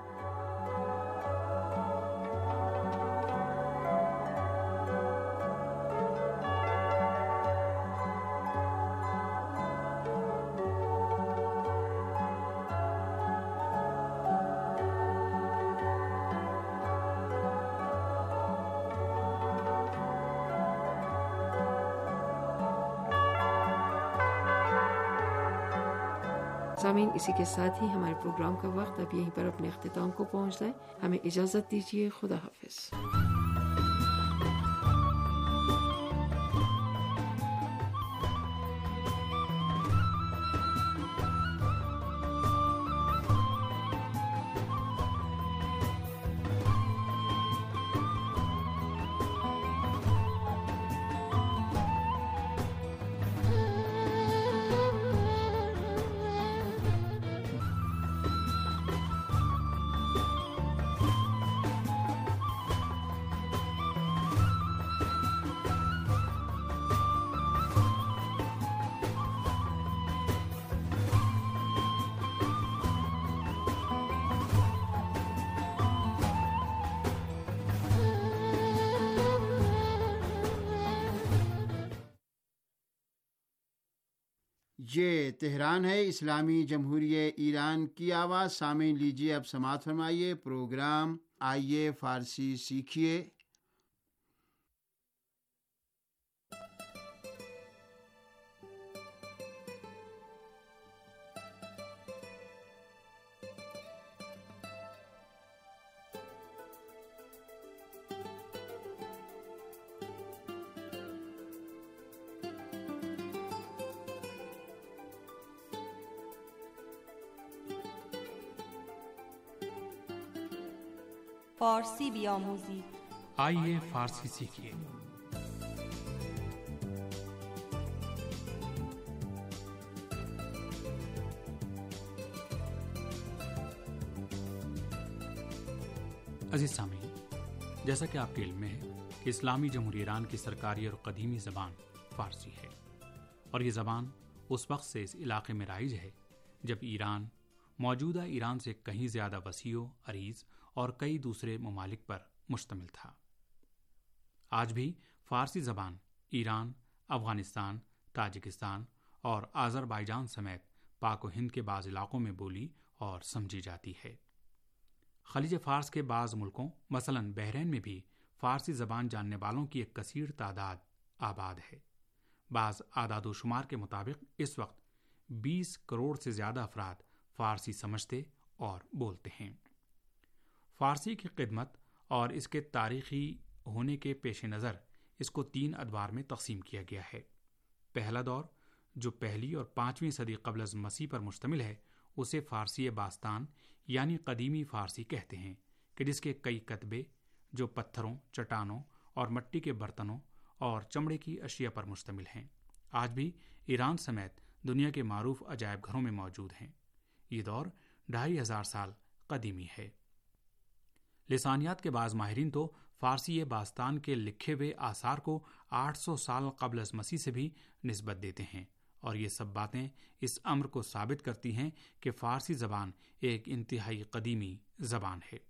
سامعین، اسی کے ساتھ ہی ہمارے پروگرام کا وقت اب یہیں پر اپنے اختتام کو پہنچتا ہے۔ ہمیں اجازت دیجیے، خدا حافظ۔ یہ تہران ہے، اسلامی جمہوریہ ایران کی آواز۔ سامعین لیجیے اب سماعت فرمائیے پروگرام آئیے فارسی سیکھیے۔ فارسی بیاموزید، آئیے فارسی سیکھیے۔ عزیز سامعین، جیسا کہ آپ کے علم میں ہے کہ اسلامی جمہوریہ ایران کی سرکاری اور قدیمی زبان فارسی ہے، اور یہ زبان اس وقت سے اس علاقے میں رائج ہے جب ایران موجودہ ایران سے کہیں زیادہ وسیع و عریض اور کئی دوسرے ممالک پر مشتمل تھا۔ آج بھی فارسی زبان ایران، افغانستان، تاجکستان اور آذربائیجان سمیت پاک و ہند کے بعض علاقوں میں بولی اور سمجھی جاتی ہے۔ خلیج فارس کے بعض ملکوں مثلاً بحرین میں بھی فارسی زبان جاننے والوں کی ایک کثیر تعداد آباد ہے۔ بعض اعداد و شمار کے مطابق اس وقت بیس کروڑ سے زیادہ افراد فارسی سمجھتے اور بولتے ہیں۔ فارسی کی خدمت اور اس کے تاریخی ہونے کے پیش نظر اس کو تین ادوار میں تقسیم کیا گیا ہے۔ پہلا دور جو پہلی اور پانچویں صدی قبل از مسیح پر مشتمل ہے اسے فارسی باستان یعنی قدیمی فارسی کہتے ہیں، کہ جس کے کئی کتبے جو پتھروں، چٹانوں اور مٹی کے برتنوں اور چمڑے کی اشیاء پر مشتمل ہیں، آج بھی ایران سمیت دنیا کے معروف عجائب گھروں میں موجود ہیں۔ یہ دور ڈھائی ہزار سال قدیمی ہے۔ لسانیات کے بعض ماہرین تو فارسی باستان کے لکھے ہوئے آثار کو آٹھ سو سال قبل از مسیح سے بھی نسبت دیتے ہیں، اور یہ سب باتیں اس امر کو ثابت کرتی ہیں کہ فارسی زبان ایک انتہائی قدیمی زبان ہے۔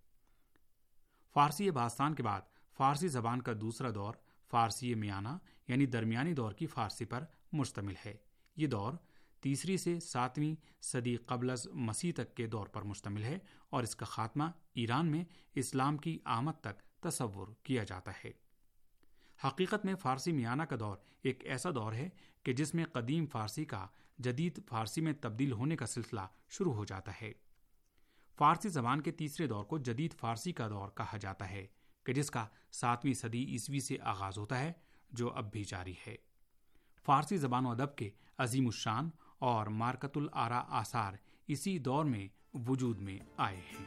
فارسی باستان کے بعد فارسی زبان کا دوسرا دور فارسی میانہ یعنی درمیانی دور کی فارسی پر مشتمل ہے۔ یہ دور تیسری سے ساتویں صدی قبل از مسیح تک کے دور پر مشتمل ہے، اور اس کا خاتمہ ایران میں اسلام کی آمد تک تصور کیا جاتا ہے۔ حقیقت میں فارسی میانہ کا دور ایک ایسا دور ہے کہ جس میں قدیم فارسی کا جدید فارسی میں تبدیل ہونے کا سلسلہ شروع ہو جاتا ہے۔ فارسی زبان کے تیسرے دور کو جدید فارسی کا دور کہا جاتا ہے، کہ جس کا ساتویں صدی عیسوی سے آغاز ہوتا ہے، جو اب بھی جاری ہے۔ فارسی زبان و ادب کے عظیم الشان اور مارکت الآراء آثار اسی دور میں وجود میں آئے ہیں۔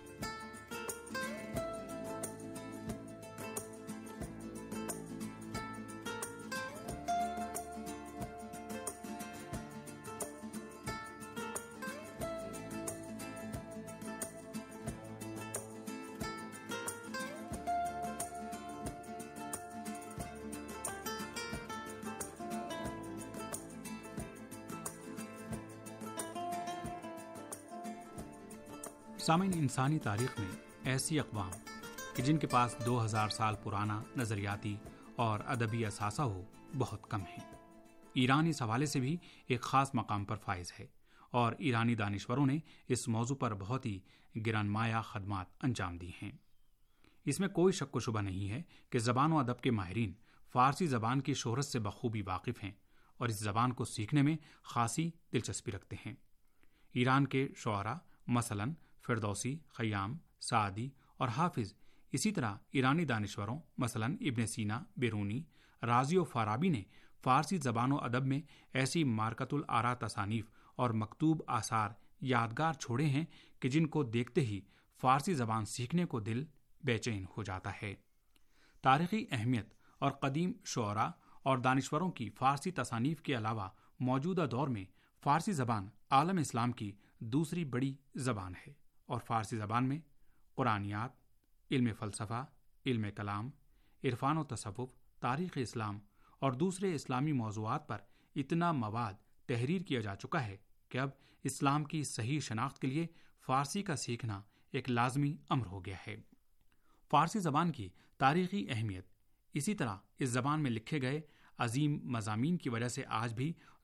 سامعین، انسانی تاریخ میں ایسی اقوام کہ جن کے پاس دو ہزار سال پرانا نظریاتی اور ادبی اثاثہ ہو بہت کم ہیں۔ ایران اس حوالے سے بھی ایک خاص مقام پر فائز ہے، اور ایرانی دانشوروں نے اس موضوع پر بہت ہی گرانمایہ خدمات انجام دی ہیں۔ اس میں کوئی شک و شبہ نہیں ہے کہ زبان و ادب کے ماہرین فارسی زبان کی شہرت سے بخوبی واقف ہیں، اور اس زبان کو سیکھنے میں خاصی دلچسپی رکھتے ہیں۔ ایران کے شعراء مثلاً فردوسی، خیام، سعدی اور حافظ، اسی طرح ایرانی دانشوروں مثلاً ابن سینا، بیرونی، رازی و فارابی نے فارسی زبان و ادب میں ایسی مارکت الآراء تصانیف اور مکتوب آثار یادگار چھوڑے ہیں کہ جن کو دیکھتے ہی فارسی زبان سیکھنے کو دل بے چین ہو جاتا ہے۔ تاریخی اہمیت اور قدیم شعراء اور دانشوروں کی فارسی تصانیف کے علاوہ موجودہ دور میں فارسی زبان عالم اسلام کی دوسری بڑی زبان ہے، اور فارسی زبان میں قرآنیات، علم فلسفہ، علم کلام، عرفان و تصوف، تاریخ اسلام اور دوسرے اسلامی موضوعات پر اتنا مواد تحریر کیا جا چکا ہے کہ اب اسلام کی صحیح شناخت کے لیے فارسی کا سیکھنا ایک لازمی امر ہو گیا ہے۔ فارسی زبان کی تاریخی اہمیت، اسی طرح اس زبان میں لکھے گئے عظیم مضامین کی وجہ سے آج بھی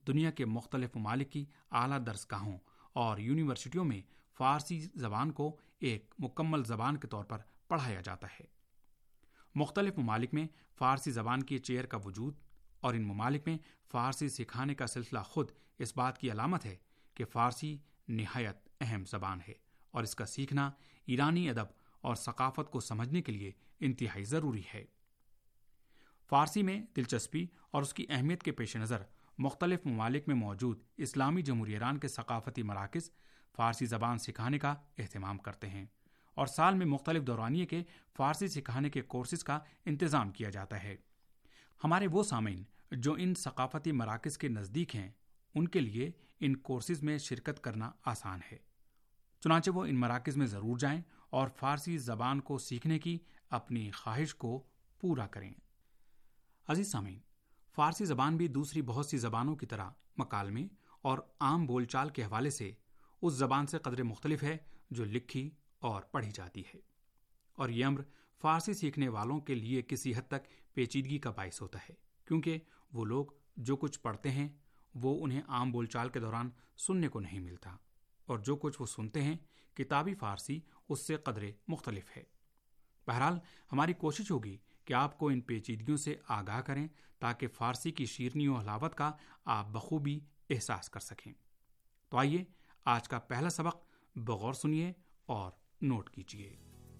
دنیا کے مختلف ممالک کی اعلیٰ درس گاہوں اور یونیورسٹیوں میں فارسی زبان کو ایک مکمل زبان کے طور پر پڑھایا جاتا ہے۔ مختلف ممالک میں فارسی زبان کی چیئر کا وجود اور ان ممالک میں فارسی سکھانے کا سلسلہ خود اس بات کی علامت ہے کہ فارسی نہایت اہم زبان ہے اور اس کا سیکھنا ایرانی ادب اور ثقافت کو سمجھنے کے لیے انتہائی ضروری ہے۔ فارسی میں دلچسپی اور اس کی اہمیت کے پیش نظر مختلف ممالک میں موجود اسلامی جمہوریہ ایران کے ثقافتی مراکز فارسی زبان سکھانے کا اہتمام کرتے ہیں اور سال میں مختلف دورانیے کے فارسی سکھانے کے کورسز کا انتظام کیا جاتا ہے۔ ہمارے وہ سامعین جو ان ثقافتی مراکز کے نزدیک ہیں ان کے لیے ان کورسز میں شرکت کرنا آسان ہے، چنانچہ وہ ان مراکز میں ضرور جائیں اور فارسی زبان کو سیکھنے کی اپنی خواہش کو پورا کریں۔ عزیز سامعین، فارسی زبان بھی دوسری بہت سی زبانوں کی طرح مکالمے اور عام بول چال کے حوالے سے اس زبان سے قدرے مختلف ہے جو لکھی اور پڑھی جاتی ہے، اور یہ امر فارسی سیکھنے والوں کے لیے کسی حد تک پیچیدگی کا باعث ہوتا ہے، کیونکہ وہ لوگ جو کچھ پڑھتے ہیں وہ انہیں عام بول چال کے دوران سننے کو نہیں ملتا، اور جو کچھ وہ سنتے ہیں کتابی فارسی اس سے قدرے مختلف ہے۔ بہرحال ہماری کوشش ہوگی کہ آپ کو ان پیچیدگیوں سے آگاہ کریں تاکہ فارسی کی شیرینی و حلاوت کا آپ بخوبی احساس کر سکیں۔ تو آئیے آج کا پہلا سبق بغور سنیے اور نوٹ کیجیے۔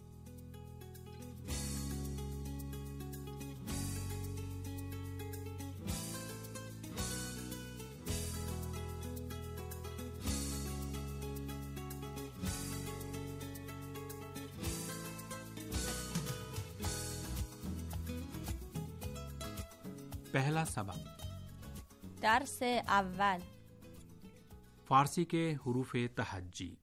پہلا سبق، درس اول، فارسی کے حروف تہجی۔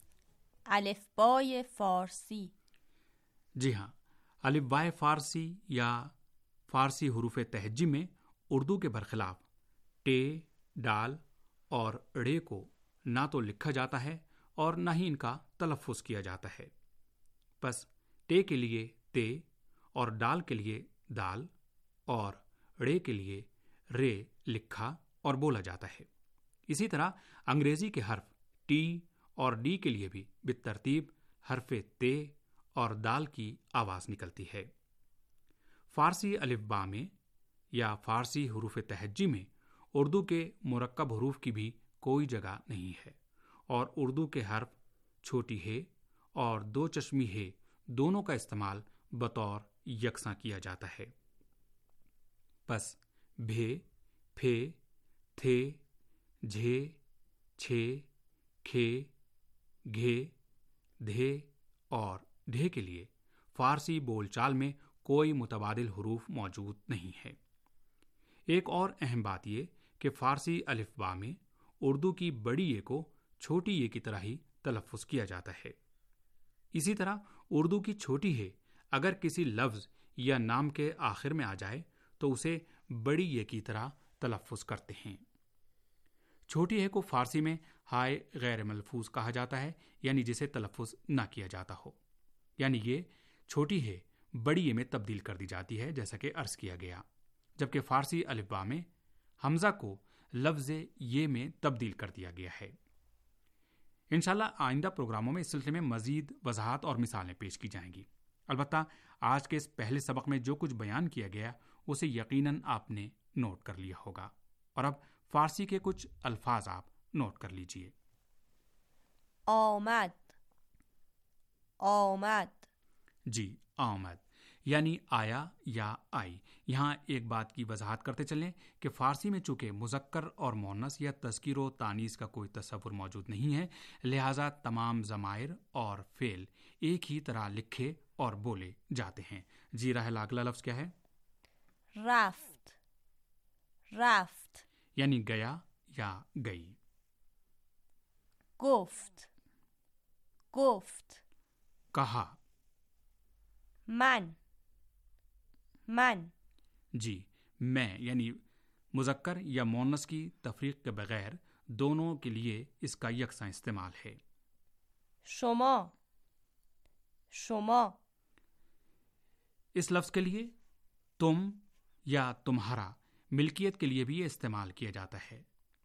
الفبای فارسی۔ جی ہاں، الفبائے فارسی یا فارسی حروف تہجی میں اردو کے برخلاف ٹے، ڈال اور ڑے کو نہ تو لکھا جاتا ہے اور نہ ہی ان کا تلفظ کیا جاتا ہے۔ بس ٹے کے لیے تے اور ڈال کے لیے دال اور ڑے کے لیے رے لکھا اور بولا جاتا ہے۔ اسی طرح انگریزی کے حرف ٹی اور ڈی کے لیے بھی بالترتیب حرف تے اور دال کی آواز نکلتی ہے۔ فارسی الفبا میں یا فارسی حروف تہجی میں اردو کے مرکب حروف کی بھی کوئی جگہ نہیں ہے، اور اردو کے حرف چھوٹی ہے اور دو چشمی ہے دونوں کا استعمال بطور یکساں کیا جاتا ہے۔ بس بھے، پھے، تھے، جھے، چھے، کھے، گھے، دھے اور ڈھے کے لیے فارسی بول چال میں کوئی متبادل حروف موجود نہیں ہے۔ ایک اور اہم بات یہ کہ فارسی الفبا میں اردو کی بڑی اے کو چھوٹی اے کی طرح ہی تلفظ کیا جاتا ہے۔ اسی طرح اردو کی چھوٹی ہے اگر کسی لفظ یا نام کے آخر میں آ جائے تو اسے بڑی اے کی طرح تلفظ کرتے ہیں۔ چھوٹی اے کو فارسی میں ہائے غیر ملفوظ کہا جاتا ہے، یعنی جسے تلفظ نہ کیا جاتا ہو، یعنی یہ چھوٹی ہے بڑی اے میں تبدیل کر دی جاتی ہے جیسا کہ عرض کیا گیا، جبکہ فارسی الفبا میں حمزہ کو لفظ یہ میں تبدیل کر دیا گیا ہے۔ انشاءاللہ آئندہ پروگراموں میں اس سلسلے میں مزید وضاحت اور مثالیں پیش کی جائیں گی۔ البتہ آج کے اس پہلے سبق میں جو کچھ بیان کیا گیا اسے یقیناً آپ نے نوٹ کر لیا ہوگا، اور اب فارسی کے کچھ الفاظ آپ نوٹ کر لیجئے۔ آمد، آمد، جی آمد یعنی آیا یا آئی۔ یہاں ایک بات کی وضاحت کرتے چلیں کہ فارسی میں چونکہ مذکر اور مؤنث یا تذکیر و تانیث کا کوئی تصور موجود نہیں ہے، لہٰذا تمام ضمائر اور فعل ایک ہی طرح لکھے اور بولے جاتے ہیں۔ جی راہ اگلا لفظ کیا ہے؟ رفت، رفت یعنی گیا یا گئی۔ گفت، گفت، کہا۔ من، من، جی میں یعنی مذکر یا مؤنث کی تفریق کے بغیر دونوں کے لیے اس کا یکساں استعمال ہے۔ شما، شما، اس لفظ کے لیے تم یا تمہارا ملکیت کے لیے بھی یہ استعمال کیا جاتا ہے،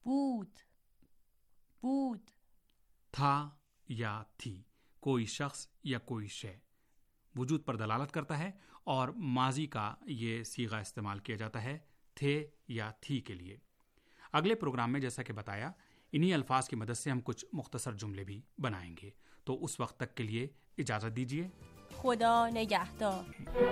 بود بود था या थी, कोई शख्स या कोई शय वजूद पर दलालत करता है और माजी का ये सीगा इस्तेमाल किया जाता है थे या थी के लिए। अगले प्रोग्राम में जैसा कि बताया इन्हीं अल्फाज की मदद से हम कुछ मुख्तसर जुमले भी बनाएंगे, तो उस वक्त तक के लिए इजाज़त दीजिए। खुदा निगहदार।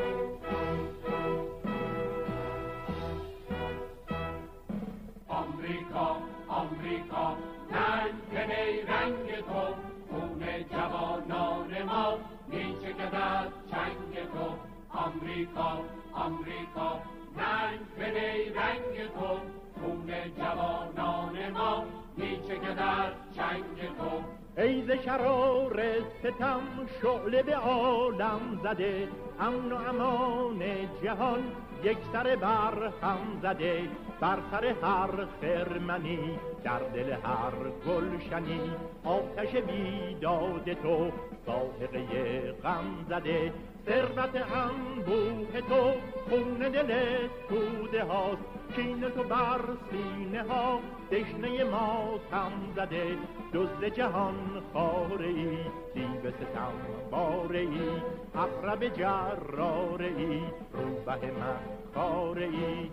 آمریکا آمریکا رنگ رنگ تو خون جوانان ما میچکد از چنگ تو آمریکا آمریکا رنگ رنگ تو خون جوانان ما میچکد از چنگ تو ای ز شرار ستم شعله به عالم زده امن و امان جهان یک سر بر هم زده بر سر هر خرمنی در دل هر گلشنی آتش بیداد تو ساحقه غم زده ثروت انبوه تو خون دل توده هاست کین تو بر سینه ها دشنه ماتم زده دزد جهان خاره ای دیو ستم باره ای عقرب جراره ای روبه من خاره ای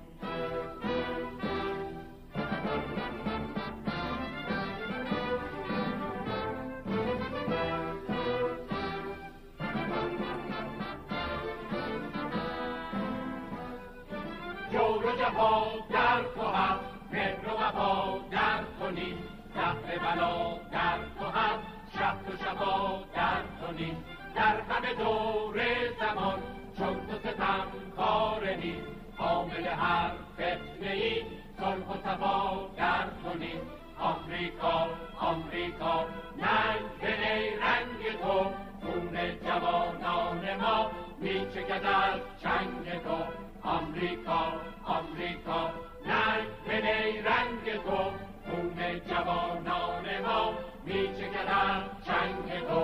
جور و جفا در تو هست مهر و وفا در تو نیست دفع بلا در تو هست شهد و شفا در تو نیست در همه دور زمان چون تو ستم کار نیست حامل هر فتنه ای صلح و صفا در تو نیست آمریکا آمریکا ننگ به رنگ تو خون جوانان ما میچکد از چنگ تو آمریکا آمریکا ننگ به رنگ تو خون جوانان ما میچکد از چنگ تو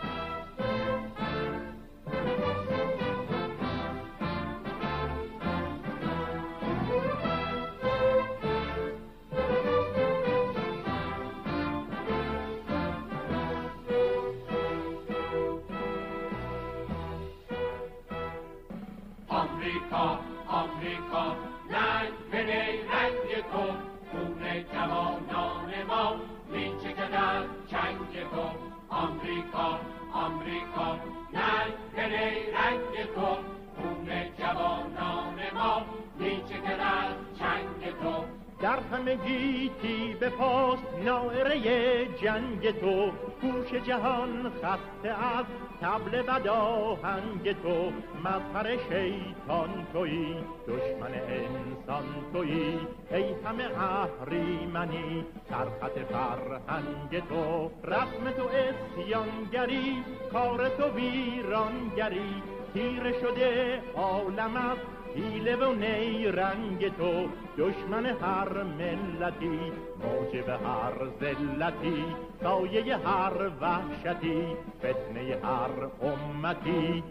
آمریکا آمریکا ننگ به رنگ تو خون جوانان ما میچکد از چنگ تو آمریکا آمریکا ننگ به رنگ تو خون جوانان ما میچکد از چنگ تو در همه گیتی به پاست ناعره جنگ تو گوش جهان خسته از طبل بداهنگ تو مظهر شیطان تویی دشمن انسان تویی ای همه اهریمنی سرخط فرهنگ تو رسم تو اسیانگری کار تو ویرانگری تیره شده عالم از حیله و نیرنگ تو دشمن هر ملتی موجب هر ذلتی سایه هر وحشتی فتنه هر امتی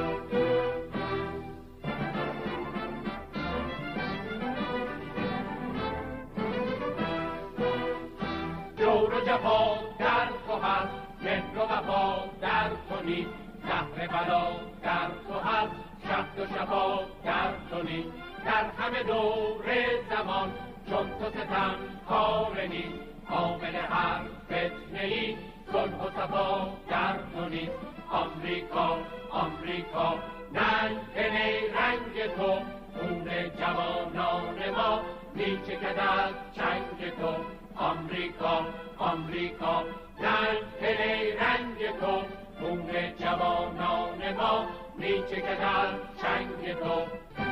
جور و جفا در تو هست مهر و وفا در تو نیست زهر بلا در تو هست شهد و شفا در تو نیست در همه دور زمان چون تو ستم کار نیست حامل هر فتنه ای صلح و صفا در تو نیست آمریکا آمریکا ننگ به رنگ تو خون جوانان ما میچکد از چنگ تو آمریکا آمریکا ننگ به رنگ تو خون جوانان ما میچکد از چنگ تو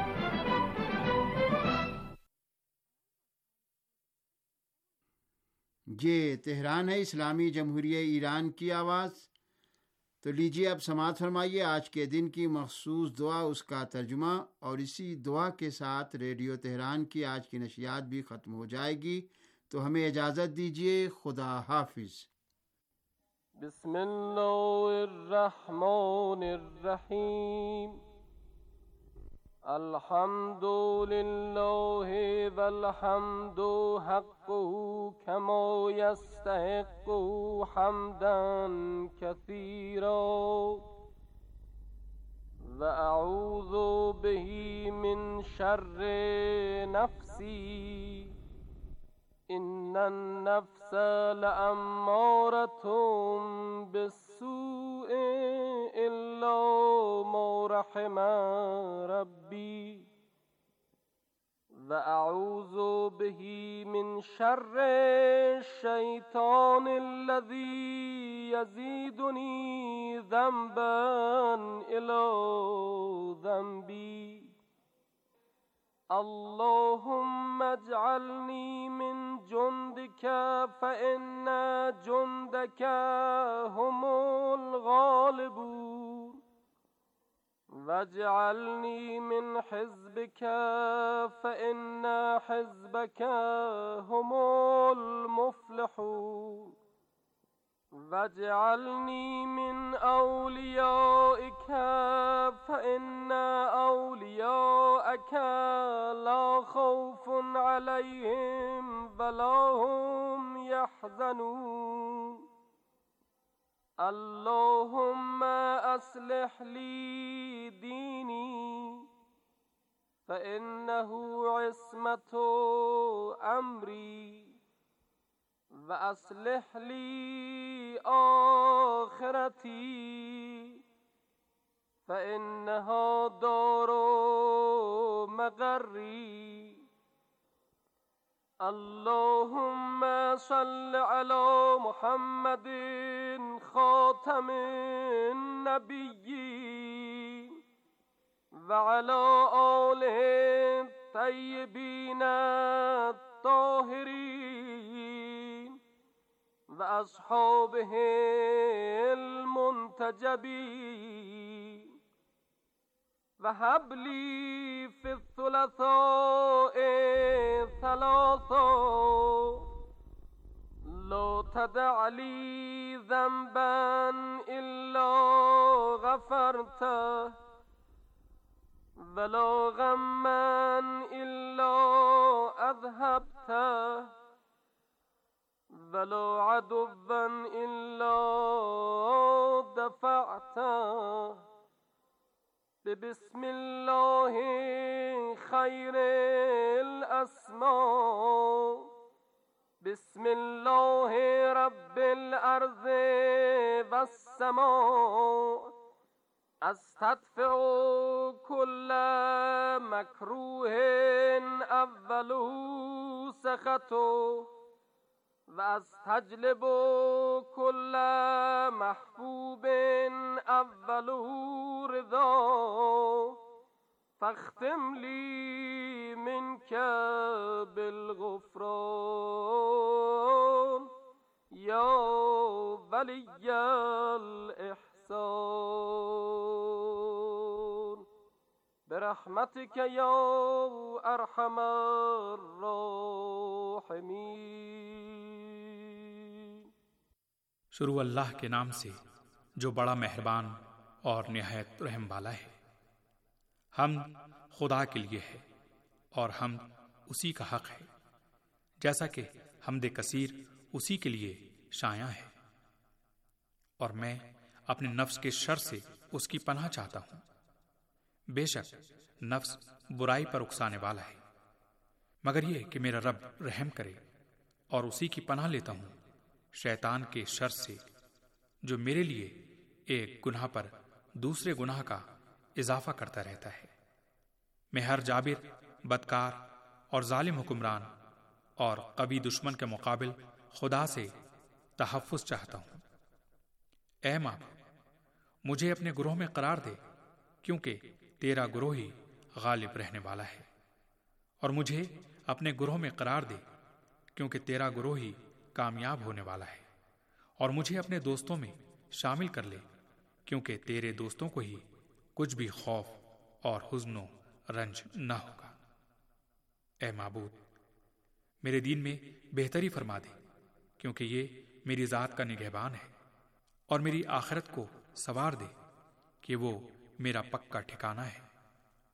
ये तेहरान है इस्लामी जमहूरिया ईरान की आवाज़। तो लीजिए अब समाअत फरमाइए आज के दिन की मखसूस दुआ, उसका तर्जुमा, और इसी दुआ के साथ रेडियो तेहरान की आज की नशियात भी ख़त्म हो जाएगी। तो हमें इजाज़त दीजिए। खुदा हाफिज़। बिस्मिल्लाहिर्रहमानिर्रहीम। الحمد لله والحمد حقه كما يستحق حمدا كثيرا وأعوذ به من شر نفسي إن النفس لأمارة بالسوء إلا ما رحم ربي وأعوذ به من شر الشيطان الذي يزيدني ذنبا إلى ذنبي اللهم اجعلني من جندك فإن جندك هم الغالبون واجعلني من حزبك فإن حزبك هم المفلحون واجعلني من أوليائك فإن أولياءك لا خوف عليهم ولا هم يحزنون اللهم أصلح لي ديني فإنه عصمة أمري وأصلح لي آخرتي فإنها دار مقري اللهم صل على محمد خاتم النبيين وعلى آله الطيبين الطاهرين وأصحابه المنتجبين وهب لي في الثلاثاء ثلاثا لا تدع لي ذنبا إلا غفرته ولا غما إلا أذهبته ولا عدوا إلا دفعته بسم الله خير الأسماء بسم الله رب الأرض والسماء أستدفع كل مكروه أوله سخطه وأستجلب كل محبوب أوله رضا فاختم لي منك بالغفران يا ولي الإحسان برحمتك يا أرحم الراحمين. शुरू अल्लाह के नाम से जो बड़ा मेहरबान और निहायत रहम वाला है। हम खुदा के लिए है और हम उसी का हक है, जैसा कि हमद कसीर उसी के लिए शाया है। और मैं अपने नफ्स के शर से उसकी पनाह चाहता हूं। बेशक नफ्स बुराई पर उकसाने वाला है, मगर यह कि मेरा रब रहम करे, और उसी की पनाह लेता हूं शैतान के शर से, जो मेरे लिए एक गुनाह पर दूसरे गुनाह का इजाफा करता रहता है। मैं हर जाबिर, बदकार और जालिम हुक्मरान और कभी दुश्मन के मुकाबिल खुदा से तहफ़्फ़ुज़ चाहता हूं। ऐ माबूद, मुझे अपने गुरोह में करार दे, क्योंकि तेरा गुरोह ही गालिब रहने वाला है। और मुझे अपने गुरोह में करार दे, क्योंकि तेरा गुरोह ही कामयाब होने वाला है। और मुझे अपने दोस्तों में शामिल कर ले, क्योंकि तेरे दोस्तों को ही कुछ भी खौफ और हुज़्न रंज न होगा। ऐ माबूद, मेरे दीन में बेहतरी फरमा दे, क्योंकि ये मेरी ज़ात का निगहबान है। और मेरी आखिरत को सवार दे कि वो मेरा पक्का ठिकाना है।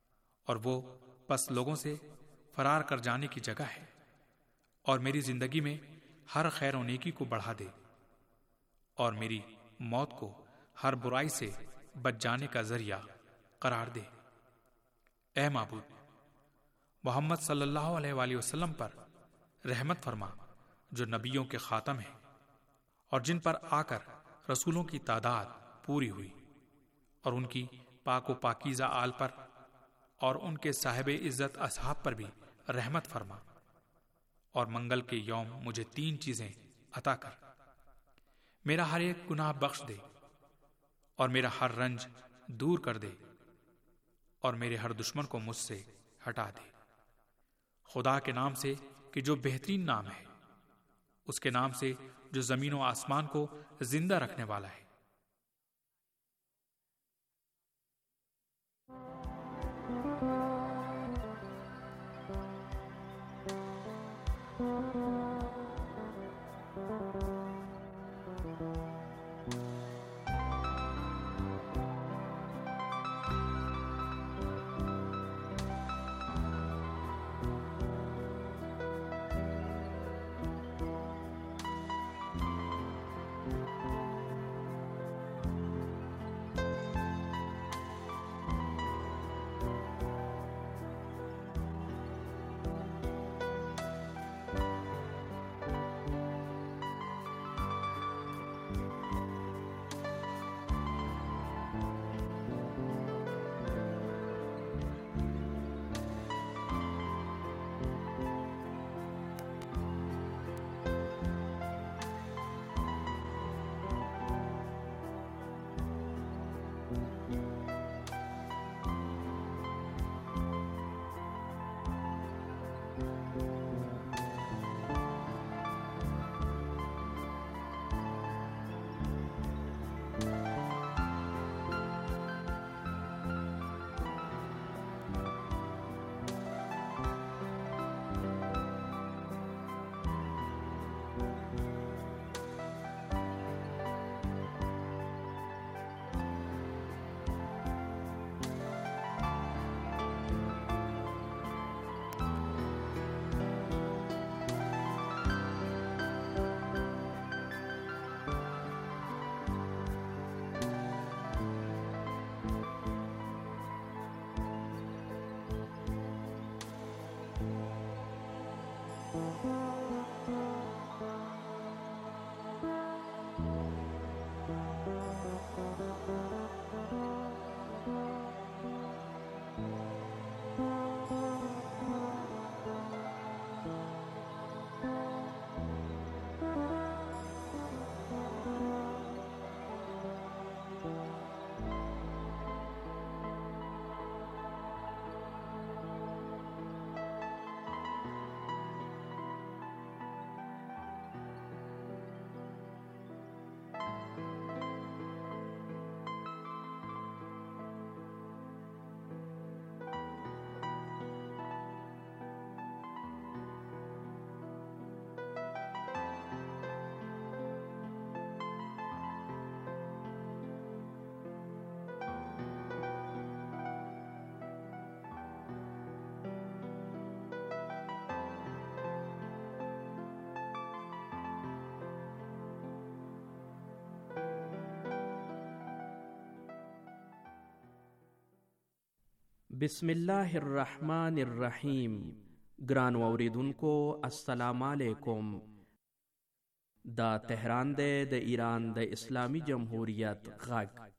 اور وہ پس لوگوں سے فرار کر جانے کی جگہ ہے، اور میری زندگی میں ہر خیر و نیکی کو بڑھا دے، اور میری موت کو ہر برائی سے بچ جانے کا ذریعہ قرار دے۔ اے معبود، محمد صلی اللہ علیہ وآلہ وسلم پر رحمت فرما، جو نبیوں کے خاتم ہیں، اور جن پر آ کر رسولوں کی تعداد پوری ہوئی، اور ان کی پاک و پاکیزہ آل پر اور ان کے صاحب عزت اصحاب پر بھی رحمت فرما، اور منگل کے یوم مجھے تین چیزیں عطا کر: میرا ہر ایک گناہ بخش دے، اور میرا ہر رنج دور کر دے، اور میرے ہر دشمن کو مجھ سے ہٹا دے۔ خدا کے نام سے کہ جو بہترین نام ہے، اس کے نام سے جو زمین و آسمان کو زندہ رکھنے والا ہے۔ بسم اللہ الرحمن الرحیم۔ گران اوریدن کو السلام علیکم۔ دا تہران دے دا ایران دا اسلامی جمہوریت غاگ